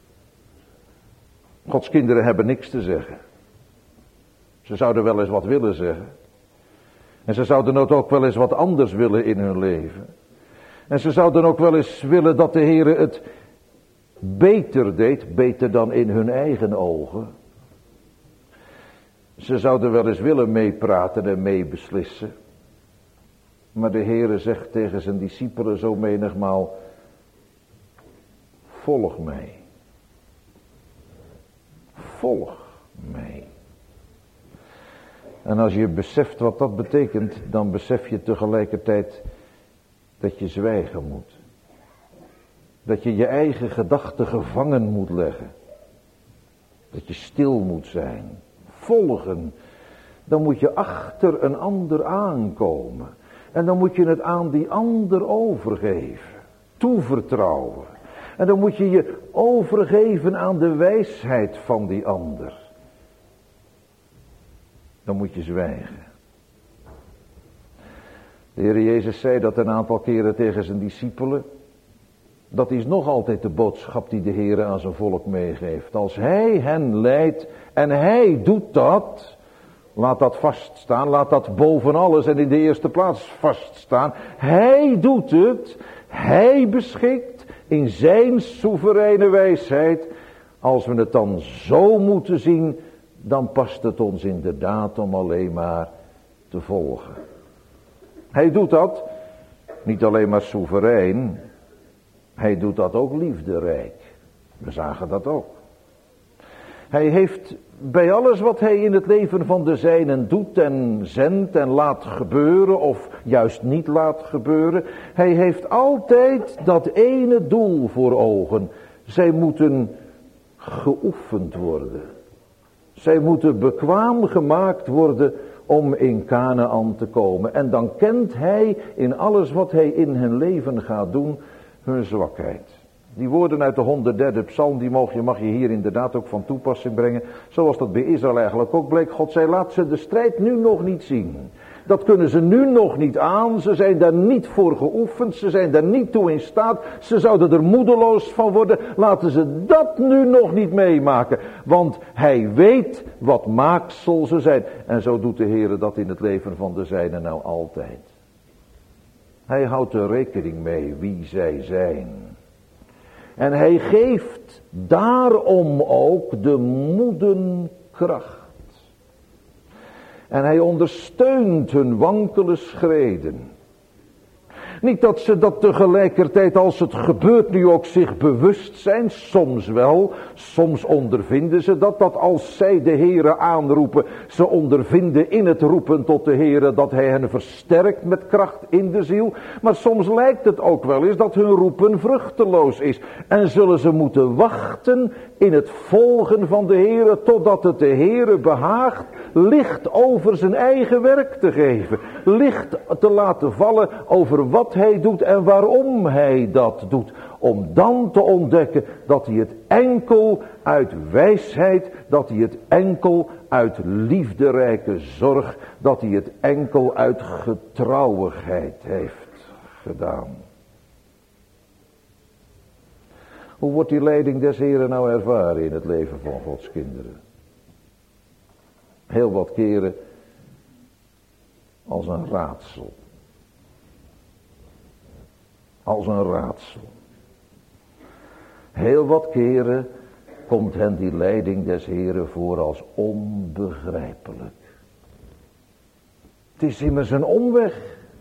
Gods kinderen hebben niks te zeggen. Ze zouden wel eens wat willen zeggen. En ze zouden ook wel eens wat anders willen in hun leven. En ze zouden ook wel eens willen dat de Heere het beter deed, beter dan in hun eigen ogen. Ze zouden wel eens willen meepraten en meebeslissen. Maar de Heere zegt tegen zijn discipelen zo menigmaal: volg mij. Volg mij. En als je beseft wat dat betekent, dan besef je tegelijkertijd dat je zwijgen moet. Dat je je eigen gedachten gevangen moet leggen. Dat je stil moet zijn. Volgen. Dan moet je achter een ander aankomen. En dan moet je het aan die ander overgeven. Toevertrouwen. En dan moet je je overgeven aan de wijsheid van die ander. Dan moet je zwijgen. De Heer Jezus zei dat een aantal keren tegen zijn discipelen. Dat is nog altijd de boodschap die de Heer aan zijn volk meegeeft. Als Hij hen leidt en Hij doet dat, laat dat vaststaan, laat dat boven alles en in de eerste plaats vaststaan. Hij doet het, Hij beschikt in zijn soevereine wijsheid. Als we het dan zo moeten zien, dan past het ons inderdaad om alleen maar te volgen. Hij doet dat niet alleen maar soeverein, hij doet dat ook liefderijk. We zagen dat ook. Hij heeft bij alles wat hij in het leven van de zijnen doet en zendt en laat gebeuren of juist niet laat gebeuren. Hij heeft altijd dat ene doel voor ogen. Zij moeten geoefend worden. Zij moeten bekwaam gemaakt worden om in Kanaan te komen. En dan kent hij in alles wat hij in hun leven gaat doen hun zwakheid. Die woorden uit de honderdderde psalm, die mag je, mag je hier inderdaad ook van toepassing brengen. Zoals dat bij Israël eigenlijk ook bleek. God zei, laat ze de strijd nu nog niet zien. Dat kunnen ze nu nog niet aan. Ze zijn daar niet voor geoefend. Ze zijn daar niet toe in staat. Ze zouden er moedeloos van worden. Laten ze dat nu nog niet meemaken. Want hij weet wat maaksel ze zijn. En zo doet de Heer dat in het leven van de zijnen nou altijd. Hij houdt er rekening mee wie zij zijn. En hij geeft daarom ook de moeden kracht. En hij ondersteunt hun wankele schreden. Niet dat ze dat tegelijkertijd als het gebeurt nu ook zich bewust zijn. Soms wel, soms ondervinden ze dat. Dat als zij de Heere aanroepen, ze ondervinden in het roepen tot de Heere dat hij hen versterkt met kracht in de ziel. Maar soms lijkt het ook wel eens dat hun roepen vruchteloos is. En zullen ze moeten wachten in het volgen van de Heere totdat het de Heere behaagt licht over zijn eigen werk te geven. Licht te laten vallen over wat hij doet en waarom hij dat doet. Om dan te ontdekken dat hij het enkel uit wijsheid, dat hij het enkel uit liefderijke zorg, dat hij het enkel uit getrouwigheid heeft gedaan. Hoe wordt die leiding des Heren nou ervaren in het leven van Gods kinderen? Heel wat keren als een raadsel. Als een raadsel. Heel wat keren komt hen die leiding des Heren voor als onbegrijpelijk. Het is immers een omweg.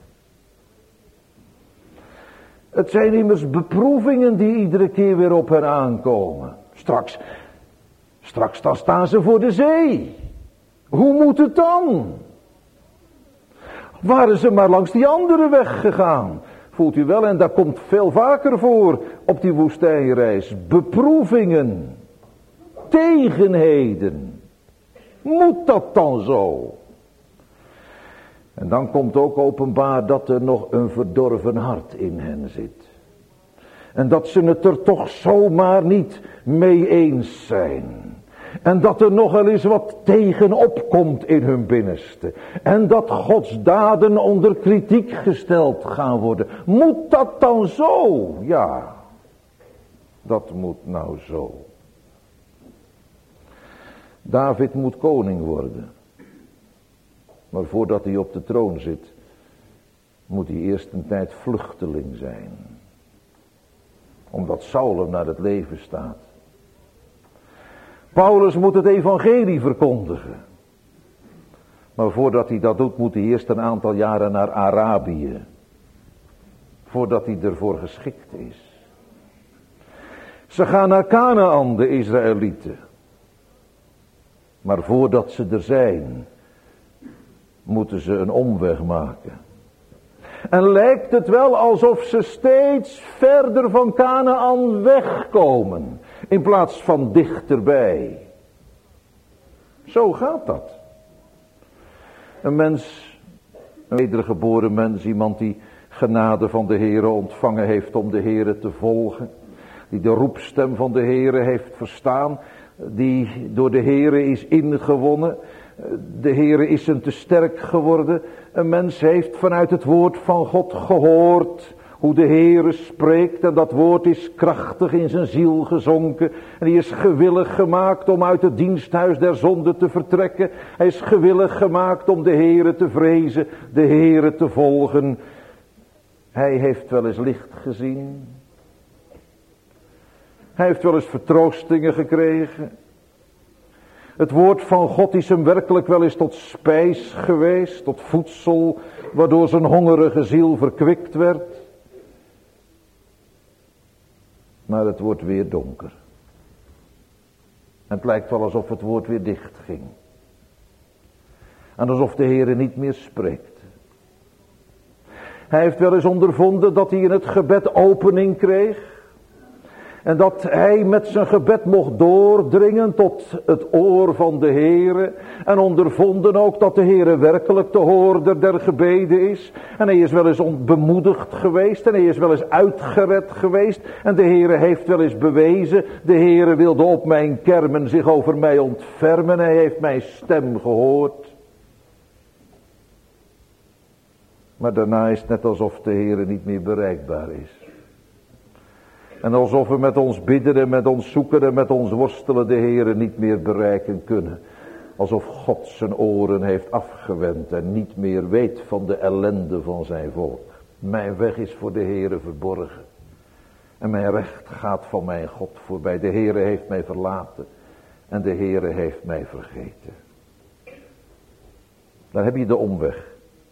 Het zijn immers beproevingen die iedere keer weer op hen aankomen. Straks, straks dan staan ze voor de zee. Hoe moet het dan? Waren ze maar langs die andere weg gegaan? Voelt u wel, en dat komt veel vaker voor op die woestijnreis. Beproevingen. Tegenheden. Moet dat dan zo? En dan komt ook openbaar dat er nog een verdorven hart in hen zit. En dat ze het er toch zomaar niet mee eens zijn. En dat er nogal eens wat tegenop komt in hun binnenste. En dat Gods daden onder kritiek gesteld gaan worden. Moet dat dan zo? Ja, dat moet nou zo. David moet koning worden. Maar voordat hij op de troon zit, moet hij eerst een tijd vluchteling zijn. Omdat Saul hem naar het leven staat. Paulus moet het evangelie verkondigen. Maar voordat hij dat doet, moet hij eerst een aantal jaren naar Arabië. Voordat hij ervoor geschikt is. Ze gaan naar Kanaan, de Israëlieten. Maar voordat ze er zijn, moeten ze een omweg maken. En lijkt het wel alsof ze steeds verder van Kanaän wegkomen, in plaats van dichterbij. Zo gaat dat. Een mens, een wedergeboren mens, iemand die genade van de Heere ontvangen heeft om de Heere te volgen, die de roepstem van de Heere heeft verstaan, die door de Heere is ingewonnen. De Heere is hem te sterk geworden. Een mens heeft vanuit het woord van God gehoord hoe de Heere spreekt, en dat woord is krachtig in zijn ziel gezonken. En die is gewillig gemaakt om uit het diensthuis der zonde te vertrekken. Hij is gewillig gemaakt om de Heere te vrezen, de Heere te volgen. Hij heeft wel eens licht gezien. Hij heeft wel eens vertroostingen gekregen. Het woord van God is hem werkelijk wel eens tot spijs geweest, tot voedsel, waardoor zijn hongerige ziel verkwikt werd. Maar het wordt weer donker. En het lijkt wel alsof het woord weer dicht ging. En alsof de Heere niet meer spreekt. Hij heeft wel eens ondervonden dat hij in het gebed opening kreeg. En dat hij met zijn gebed mocht doordringen tot het oor van de Heere. En ondervonden ook dat de Heere werkelijk de hoorder der gebeden is. En hij is wel eens bemoedigd geweest. En hij is wel eens uitgered geweest. En de Heere heeft wel eens bewezen. De Heere wilde op mijn kermen zich over mij ontfermen. Hij heeft mijn stem gehoord. Maar daarna is het net alsof de Heere niet meer bereikbaar is. En alsof we met ons bidden en met ons zoeken en met ons worstelen de Heere niet meer bereiken kunnen. Alsof God zijn oren heeft afgewend en niet meer weet van de ellende van zijn volk. Mijn weg is voor de Heere verborgen. En mijn recht gaat van mijn God voorbij. De Heere heeft mij verlaten. En de Heere heeft mij vergeten. Dan heb je de omweg.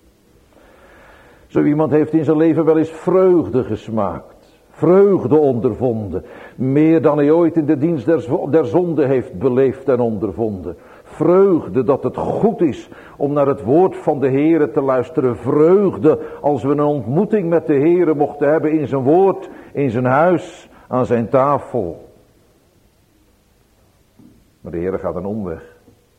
Zo iemand heeft in zijn leven wel eens vreugde gesmaakt. Vreugde ondervonden. Meer dan hij ooit in de dienst der, der zonde heeft beleefd en ondervonden. Vreugde dat het goed is om naar het woord van de Heere te luisteren. Vreugde als we een ontmoeting met de Heere mochten hebben in zijn woord, in zijn huis, aan zijn tafel. Maar de Heere gaat een omweg.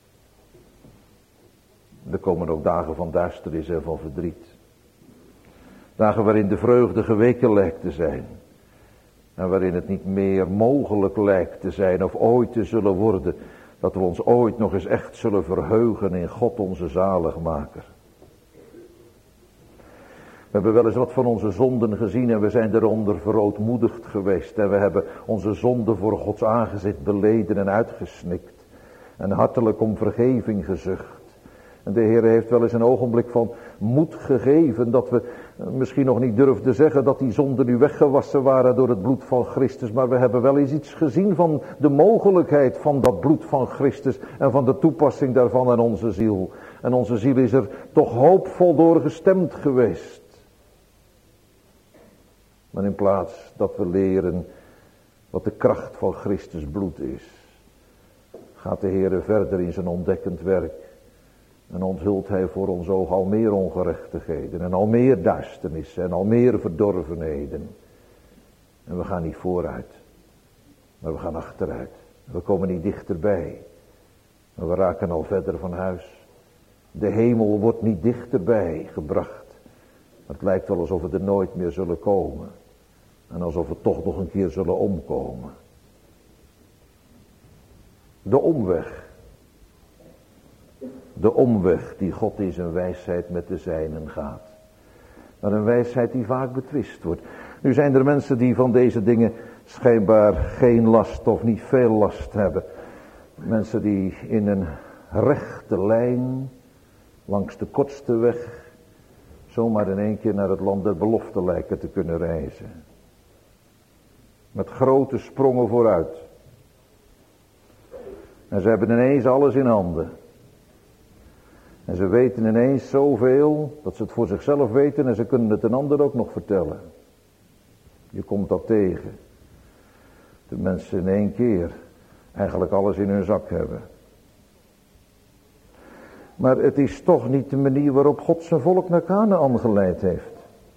Er komen ook dagen van duisternis en van verdriet. Dagen waarin de vreugde geweken lijkt te zijn. En waarin het niet meer mogelijk lijkt te zijn of ooit te zullen worden. Dat we ons ooit nog eens echt zullen verheugen in God onze zaligmaker. We hebben wel eens wat van onze zonden gezien en we zijn eronder verootmoedigd geweest. En we hebben onze zonden voor Gods aangezicht beleden en uitgesnikt. En hartelijk om vergeving gezucht. En de Heer heeft wel eens een ogenblik van moed gegeven dat we misschien nog niet durfden zeggen dat die zonden nu weggewassen waren door het bloed van Christus. Maar we hebben wel eens iets gezien van de mogelijkheid van dat bloed van Christus en van de toepassing daarvan aan onze ziel. En onze ziel is er toch hoopvol door gestemd geweest. Maar in plaats dat we leren wat de kracht van Christus bloed is, gaat de Heer verder in zijn ontdekkend werk. En onthult hij voor ons oog al meer ongerechtigheden en al meer duisternis en al meer verdorvenheden. En we gaan niet vooruit, maar we gaan achteruit. We komen niet dichterbij, maar we raken al verder van huis. De hemel wordt niet dichterbij gebracht. Het lijkt wel alsof we er nooit meer zullen komen. En alsof we toch nog een keer zullen omkomen. De omweg. De omweg die God in zijn wijsheid met de zijnen gaat. Maar een wijsheid die vaak betwist wordt. Nu zijn er mensen die van deze dingen schijnbaar geen last of niet veel last hebben. Mensen die in een rechte lijn, langs de kortste weg, zomaar in één keer naar het land der belofte lijken te kunnen reizen. Met grote sprongen vooruit. En ze hebben ineens alles in handen. En ze weten ineens zoveel dat ze het voor zichzelf weten en ze kunnen het een ander ook nog vertellen. Je komt dat tegen. De mensen in één keer eigenlijk alles in hun zak hebben. Maar het is toch niet de manier waarop God zijn volk naar Kanaän geleid heeft.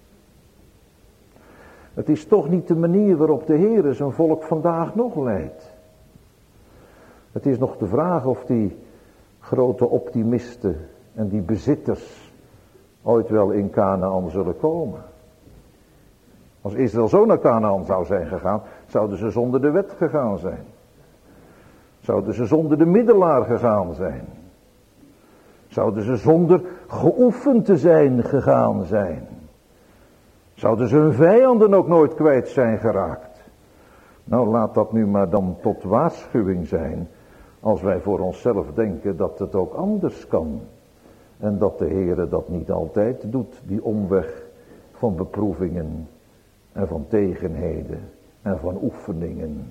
Het is toch niet de manier waarop de Heer zijn volk vandaag nog leidt. Het is nog de vraag of die grote optimisten en die bezitters ooit wel in Kanaan zullen komen. Als Israël zo naar Kanaan zou zijn gegaan, zouden ze zonder de wet gegaan zijn. Zouden ze zonder de middelaar gegaan zijn. Zouden ze zonder geoefend te zijn gegaan zijn. Zouden ze hun vijanden ook nooit kwijt zijn geraakt. Nou, laat dat nu maar dan tot waarschuwing zijn, als wij voor onszelf denken dat het ook anders kan. En dat de Heere dat niet altijd doet, die omweg van beproevingen en van tegenheden en van oefeningen.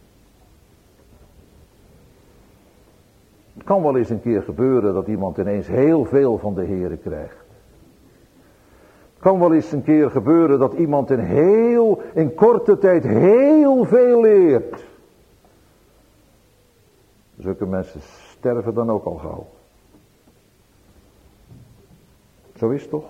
Het kan wel eens een keer gebeuren dat iemand ineens heel veel van de Heere krijgt. Het kan wel eens een keer gebeuren dat iemand in heel, in korte tijd heel veel leert. Zulke mensen sterven dan ook al gauw. Zo is het toch?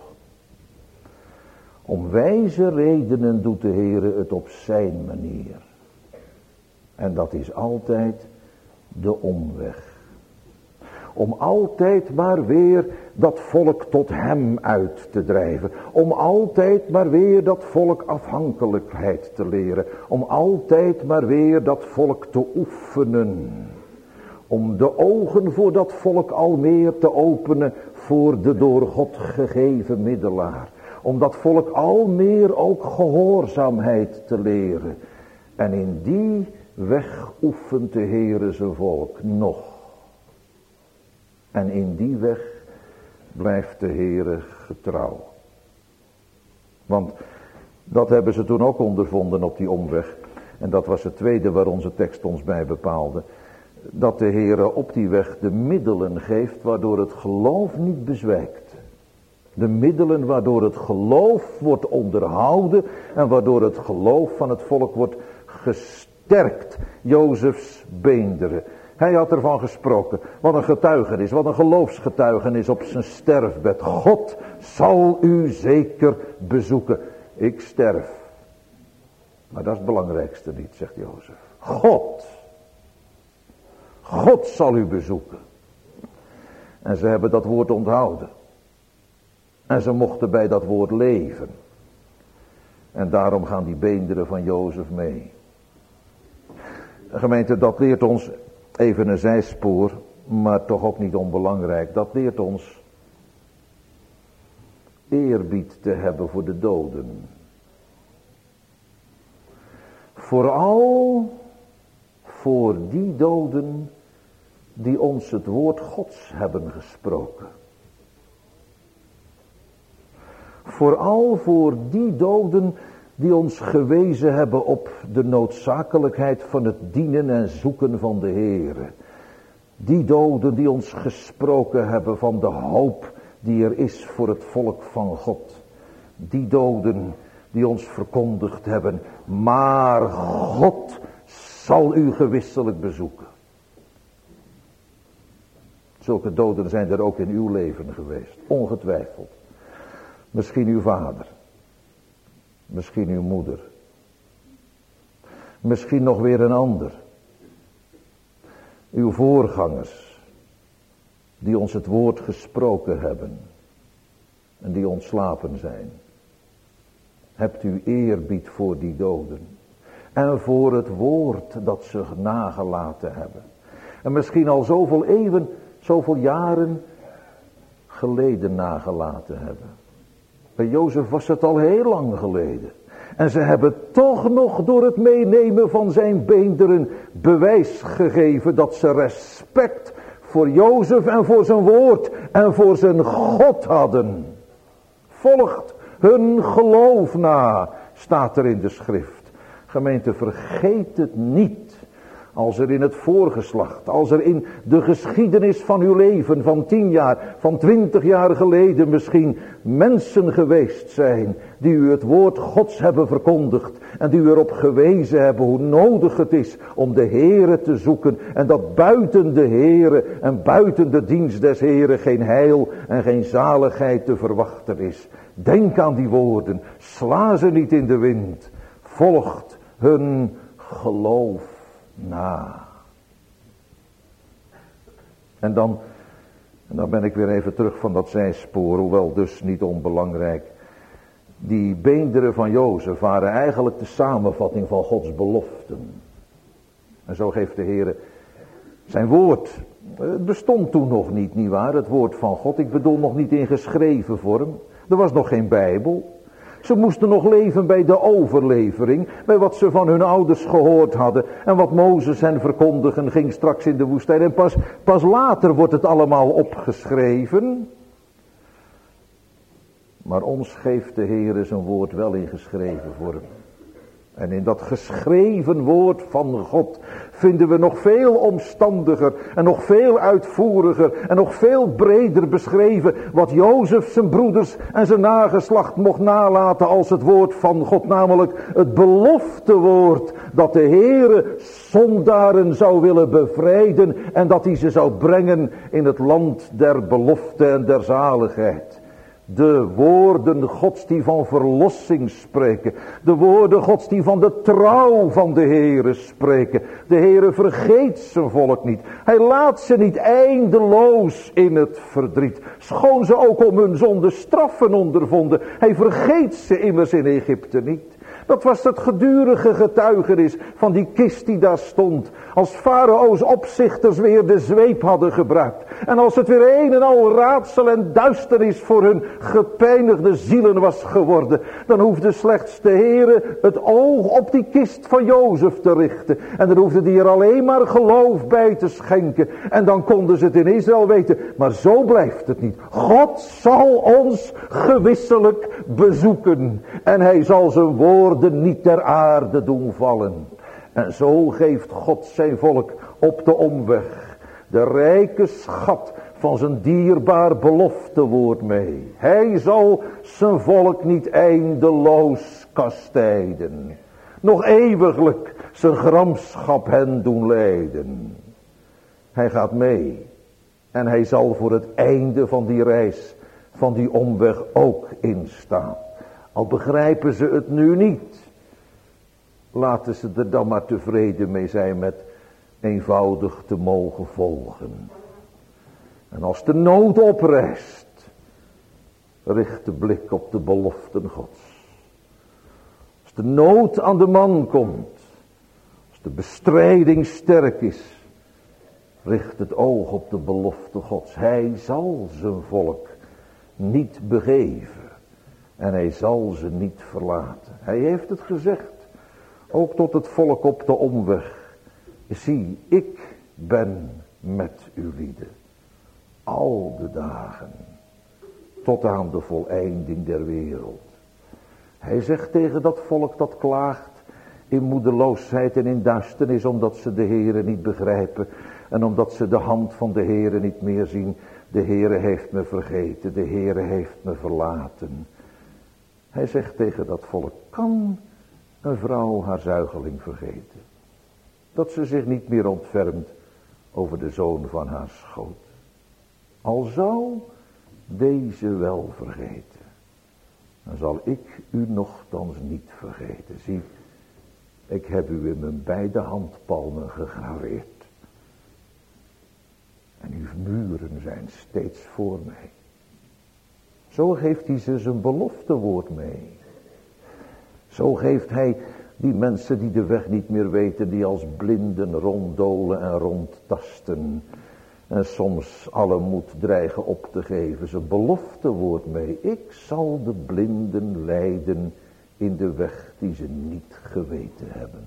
Om wijze redenen doet de Heere het op zijn manier. En dat is altijd de omweg. Om altijd maar weer dat volk tot hem uit te drijven. Om altijd maar weer dat volk afhankelijkheid te leren. Om altijd maar weer dat volk te oefenen. Om de ogen voor dat volk al meer te openen voor de door God gegeven middelaar. Om dat volk al meer ook gehoorzaamheid te leren. En in die weg oefent de Heere zijn volk nog. En in die weg blijft de Heere getrouw. Want dat hebben ze toen ook ondervonden op die omweg. En dat was het tweede waar onze tekst ons bij bepaalde. Dat de Heere op die weg de middelen geeft waardoor het geloof niet bezwijkt. De middelen waardoor het geloof wordt onderhouden en waardoor het geloof van het volk wordt gesterkt. Jozefs beenderen. Hij had ervan gesproken. Wat een getuigenis, wat een geloofsgetuigenis op zijn sterfbed. God zal u zeker bezoeken. Ik sterf. Maar dat is het belangrijkste niet, zegt Jozef. God. God zal u bezoeken. En ze hebben dat woord onthouden. En ze mochten bij dat woord leven. En daarom gaan die beenderen van Jozef mee. Gemeente, dat leert ons, even een zijspoor, maar toch ook niet onbelangrijk. Dat leert ons eerbied te hebben voor de doden. Vooral voor die doden die ons het woord Gods hebben gesproken. Vooral voor die doden die ons gewezen hebben op de noodzakelijkheid van het dienen en zoeken van de Heere. Die doden die ons gesproken hebben van de hoop die er is voor het volk van God. Die doden die ons verkondigd hebben, maar God zal u gewisselijk bezoeken. Zulke doden zijn er ook in uw leven geweest, ongetwijfeld. Misschien uw vader. Misschien uw moeder. Misschien nog weer een ander. Uw voorgangers. Die ons het woord gesproken hebben. En die ontslapen zijn. Hebt u eerbied voor die doden. En voor het woord dat ze nagelaten hebben. En misschien al zoveel eeuwen, zoveel jaren geleden nagelaten hebben. Bij Jozef was het al heel lang geleden. En ze hebben toch nog door het meenemen van zijn beenderen bewijs gegeven dat ze respect voor Jozef en voor zijn woord en voor zijn God hadden. Volgt hun geloof na, staat er in de schrift. Gemeente, vergeet het niet. Als er in het voorgeslacht, als er in de geschiedenis van uw leven van tien jaar, van twintig jaar geleden misschien mensen geweest zijn die u het woord Gods hebben verkondigd en die u erop gewezen hebben hoe nodig het is om de Heere te zoeken en dat buiten de Heere en buiten de dienst des Heere geen heil en geen zaligheid te verwachten is. Denk aan die woorden, sla ze niet in de wind. volgt hun geloof na. En dan, en dan ben ik weer even terug van dat zijspoor, hoewel dus niet onbelangrijk. Die beenderen van Jozef waren eigenlijk de samenvatting van Gods beloften. En zo geeft de Heer zijn woord. Het bestond toen nog niet, nietwaar, het woord van God. Ik bedoel nog niet in geschreven vorm. Er was nog geen Bijbel. Ze moesten nog leven bij de overlevering, bij wat ze van hun ouders gehoord hadden. En wat Mozes hen verkondigen ging straks in de woestijn. En pas, pas later wordt het allemaal opgeschreven. Maar ons geeft de Heer zijn woord wel in geschreven vorm. En in dat geschreven woord van God vinden we nog veel omstandiger en nog veel uitvoeriger en nog veel breder beschreven wat Jozef zijn broeders en zijn nageslacht mocht nalaten als het woord van God, namelijk het beloftewoord dat de Heere zondaren zou willen bevrijden en dat hij ze zou brengen in het land der belofte en der zaligheid. De woorden Gods die van verlossing spreken. De woorden Gods die van de trouw van de Heere spreken. De Heere vergeet zijn volk niet. Hij laat ze niet eindeloos in het verdriet. Schoon ze ook om hun zonde straffen ondervonden. Hij vergeet ze immers in Egypte niet. Dat was het gedurige getuigenis van die kist die daar stond. Als Farao's opzichters weer de zweep hadden gebruikt. En als het weer een en al raadsel en duisternis voor hun gepijnigde zielen was geworden. Dan hoefde slechts de Heere het oog op die kist van Jozef te richten. En dan hoefde die er alleen maar geloof bij te schenken. En dan konden ze het in Israël weten. Maar zo blijft het niet. God zal ons gewisselijk bezoeken. En hij zal zijn woorden niet ter aarde doen vallen. En zo geeft God zijn volk op de omweg de rijke schat van zijn dierbaar beloftewoord mee. Hij zal zijn volk niet eindeloos kastijden. Nog eeuwiglijk zijn gramschap hen doen lijden. Hij gaat mee. En hij zal voor het einde van die reis, van die omweg ook instaan. Al begrijpen ze het nu niet. Laten ze er dan maar tevreden mee zijn met eenvoudig te mogen volgen. En als de nood oprijst, richt de blik op de beloften Gods. Als de nood aan de man komt, als de bestrijding sterk is, richt het oog op de belofte Gods. Hij zal zijn volk niet begeven en hij zal ze niet verlaten. Hij heeft het gezegd. Ook tot het volk op de omweg. Zie, ik ben met uw lieden. Al de dagen. Tot aan de voleinding der wereld. Hij zegt tegen dat volk dat klaagt. In moedeloosheid en in duisternis. Omdat ze de Heere niet begrijpen. En omdat ze de hand van de Heere niet meer zien. De Heere heeft me vergeten. De Heere heeft me verlaten. Hij zegt tegen dat volk. Kan een vrouw haar zuigeling vergeten? Dat ze zich niet meer ontfermt over de zoon van haar schoot. Al zou deze wel vergeten, dan zal ik u nochtans niet vergeten. Zie, ik heb u in mijn beide handpalmen gegraveerd. En uw muren zijn steeds voor mij. Zo geeft hij ze zijn beloftewoord mee. Zo geeft hij die mensen die de weg niet meer weten, die als blinden ronddolen en rondtasten. En soms alle moed dreigen op te geven. Zijn beloftewoord mee. Ik zal de blinden leiden in de weg die ze niet geweten hebben.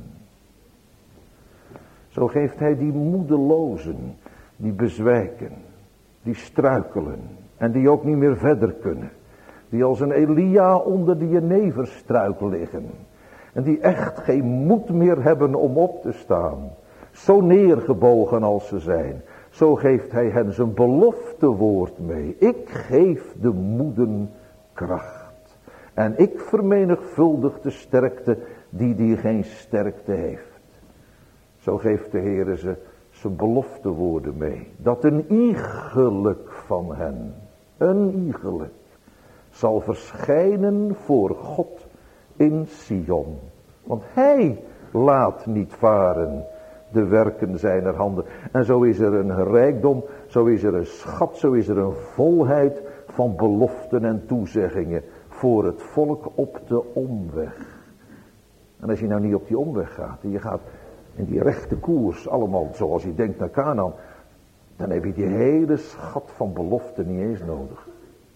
Zo geeft hij die moedelozen, die bezwijken, die struikelen en die ook niet meer verder kunnen. Die als een Elia onder de jeneverstruik liggen. En die echt geen moed meer hebben om op te staan. Zo neergebogen als ze zijn. Zo geeft hij hen zijn beloftewoord mee. Ik geef de moeden kracht. En ik vermenigvuldig de sterkte die die geen sterkte heeft. Zo geeft de Heere ze zijn beloftewoorden mee. Dat een iegelijk van hen, een iegelijk, zal verschijnen voor God in Sion. Want hij laat niet varen de werken zijner handen. En zo is er een rijkdom, zo is er een schat, zo is er een volheid van beloften en toezeggingen voor het volk op de omweg. En als je nou niet op die omweg gaat en je gaat in die rechte koers allemaal zoals je denkt naar Kanaan, dan heb je die hele schat van beloften niet eens nodig.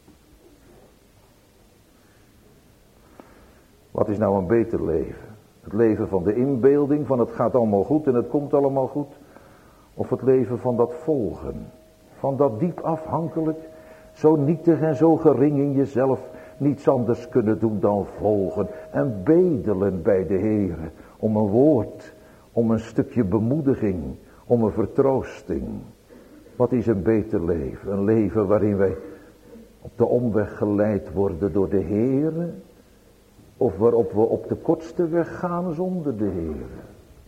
Wat is nou een beter leven? Het leven van de inbeelding, van het gaat allemaal goed en het komt allemaal goed. Of het leven van dat volgen. Van dat diep afhankelijk, zo nietig en zo gering in jezelf, niets anders kunnen doen dan volgen. En bedelen bij de Heere om een woord, om een stukje bemoediging, om een vertroosting. Wat is een beter leven? Een leven waarin wij op de omweg geleid worden door de Heere. Of waarop we op de kortste weg gaan zonder de Heere.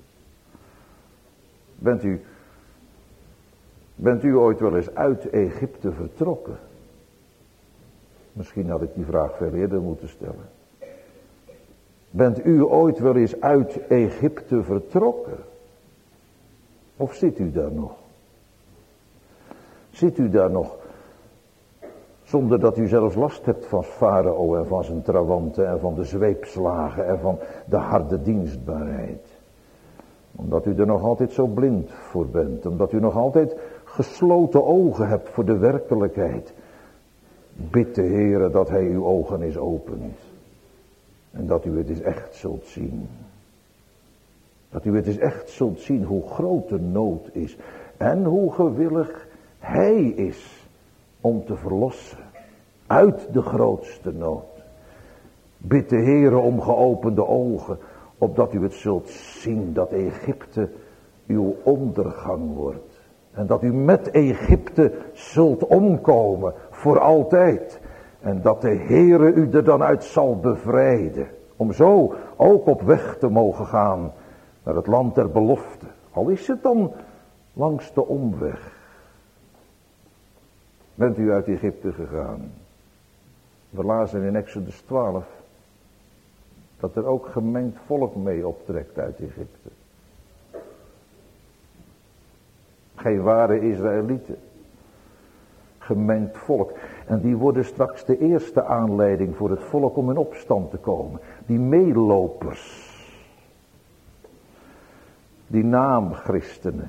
Bent u, bent u ooit wel eens uit Egypte vertrokken? Misschien had ik die vraag veel eerder moeten stellen. Bent u ooit wel eens uit Egypte vertrokken? Of zit u daar nog? Zit u daar nog zonder dat u zelfs last hebt van Farao en van zijn trawanten en van de zweepslagen en van de harde dienstbaarheid? Omdat u er nog altijd zo blind voor bent. Omdat u nog altijd gesloten ogen hebt voor de werkelijkheid. Bid de Heere dat hij uw ogen eens opent. En dat u het eens echt zult zien. Dat u het eens echt zult zien hoe groot de nood is. En hoe gewillig hij is om te verlossen. Uit de grootste nood. Bid de Heere om geopende ogen. Opdat u het zult zien dat Egypte uw ondergang wordt. En dat u met Egypte zult omkomen voor altijd. En dat de Heere u er dan uit zal bevrijden. Om zo ook op weg te mogen gaan naar het land der belofte. Al is het dan langs de omweg. Bent u uit Egypte gegaan? We lazen in Exodus twaalf dat er ook gemengd volk mee optrekt uit Egypte. Geen ware Israëlieten. Gemengd volk. En die worden straks de eerste aanleiding voor het volk om in opstand te komen. Die meelopers. Die naamchristenen.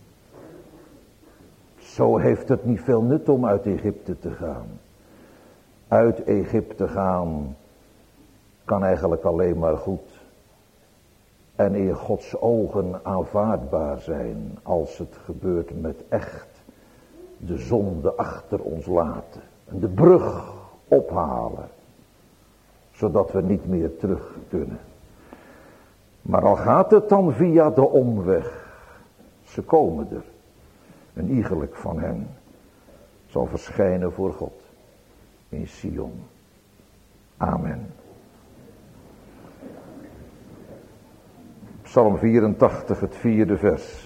Zo heeft het niet veel nut om uit Egypte te gaan. Uit Egypte gaan kan eigenlijk alleen maar goed. En in Gods ogen aanvaardbaar zijn als het gebeurt met echt de zonde achter ons laten. En de brug ophalen. Zodat we niet meer terug kunnen. Maar al gaat het dan via de omweg. Ze komen er. Een iegelijk van hen zal verschijnen voor God. In Sion. Amen. Psalm vierentachtig, het vierde vers.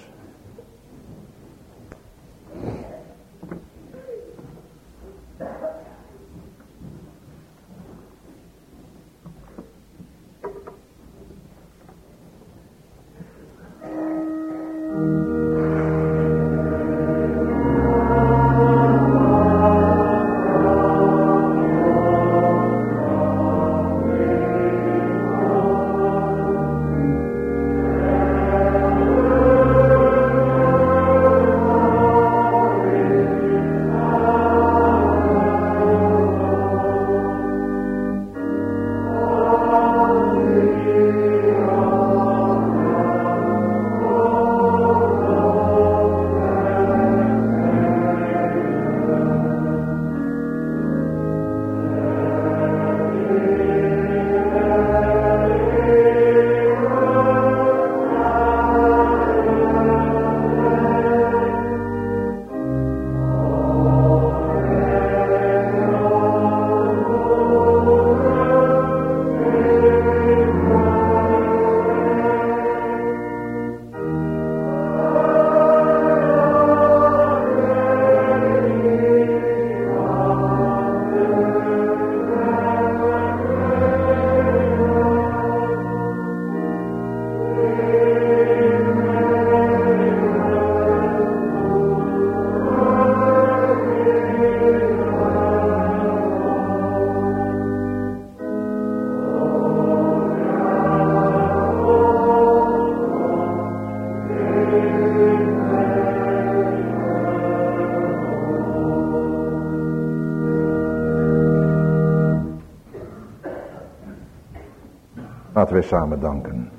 Laten wij samen danken.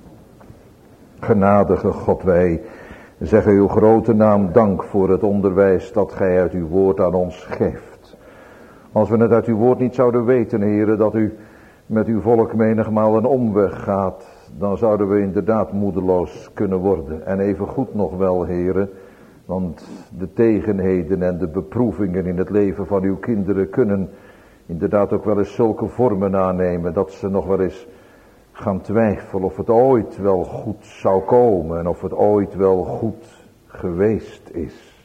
Genadige God, wij zeggen uw grote naam dank voor het onderwijs dat gij uit uw woord aan ons geeft. Als we het uit uw woord niet zouden weten, heren, dat u met uw volk menigmaal een omweg gaat, dan zouden we inderdaad moedeloos kunnen worden. En even goed nog wel, heren, want de tegenheden en de beproevingen in het leven van uw kinderen kunnen inderdaad ook wel eens zulke vormen aannemen, dat ze nog wel eens gaan twijfelen of het ooit wel goed zou komen en of het ooit wel goed geweest is.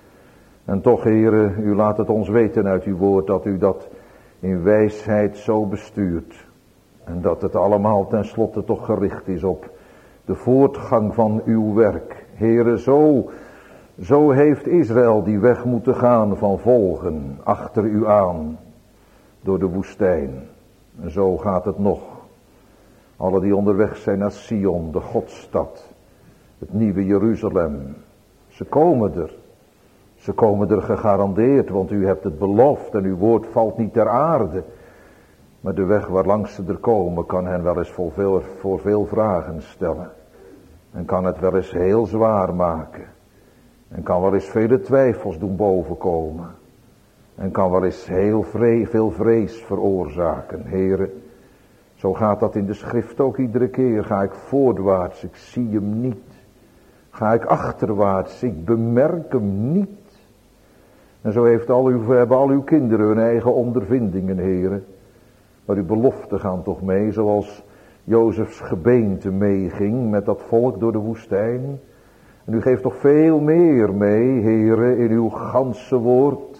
En toch, heren, u laat het ons weten uit uw woord dat u dat in wijsheid zo bestuurt. En dat het allemaal tenslotte toch gericht is op de voortgang van uw werk. Heren, zo, zo heeft Israël die weg moeten gaan van volgen achter u aan door de woestijn. En zo gaat het nog. Alle die onderweg zijn naar Sion, de Godstad, het nieuwe Jeruzalem. Ze komen er. Ze komen er gegarandeerd, want u hebt het beloofd en uw woord valt niet ter aarde. Maar de weg waarlangs ze er komen kan hen wel eens voor veel, voor veel vragen stellen. En kan het wel eens heel zwaar maken. En kan wel eens vele twijfels doen bovenkomen. En kan wel eens heel vre- veel vrees veroorzaken. Heren, zo gaat dat in de schrift ook iedere keer. Ga ik voorwaarts, ik zie hem niet. Ga ik achterwaarts, ik bemerk hem niet. En zo heeft al uw, hebben al uw kinderen hun eigen ondervindingen, heren. Maar uw beloften gaan toch mee, zoals Jozefs gebeente meeging met dat volk door de woestijn. En u geeft toch veel meer mee, heren, in uw ganse woord.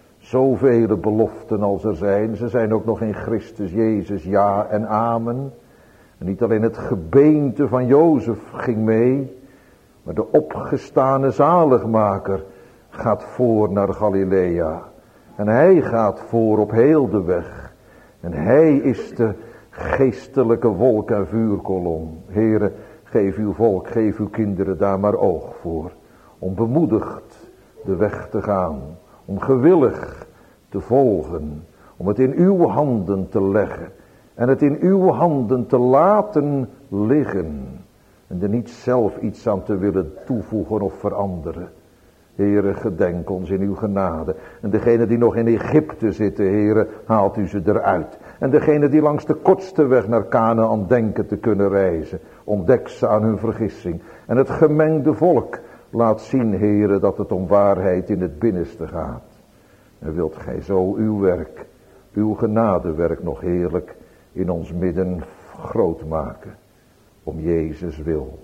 Zoveel beloften als er zijn. Ze zijn ook nog in Christus Jezus, ja en amen. En niet alleen het gebeente van Jozef ging mee, maar de opgestane zaligmaker gaat voor naar Galilea. En hij gaat voor op heel de weg. En hij is de geestelijke wolk- en vuurkolom. Here, geef uw volk, geef uw kinderen daar maar oog voor. Om bemoedigd de weg te gaan. Om gewillig te volgen. Om het in uw handen te leggen. En het in uw handen te laten liggen. En er niet zelf iets aan te willen toevoegen of veranderen. Heere, gedenk ons in uw genade. En degenen die nog in Egypte zitten, Heere, haalt u ze eruit. En degenen die langs de kortste weg naar Kanaan denken te kunnen reizen, ontdek ze aan hun vergissing. En het gemengde volk laat zien, Heere, dat het om waarheid in het binnenste gaat. En wilt gij zo uw werk, uw genadewerk nog heerlijk in ons midden groot maken. Om Jezus wil.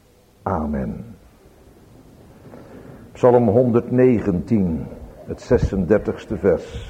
Amen. Psalm honderdnegentien, het zesendertigste vers.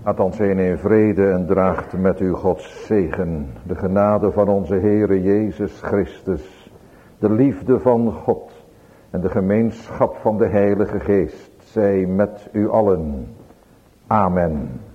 Gaat dan zijn in vrede en draagt met u Gods zegen. De genade van onze Heere Jezus Christus. De liefde van God. En de gemeenschap van de Heilige Geest. Zij met u allen. Amen.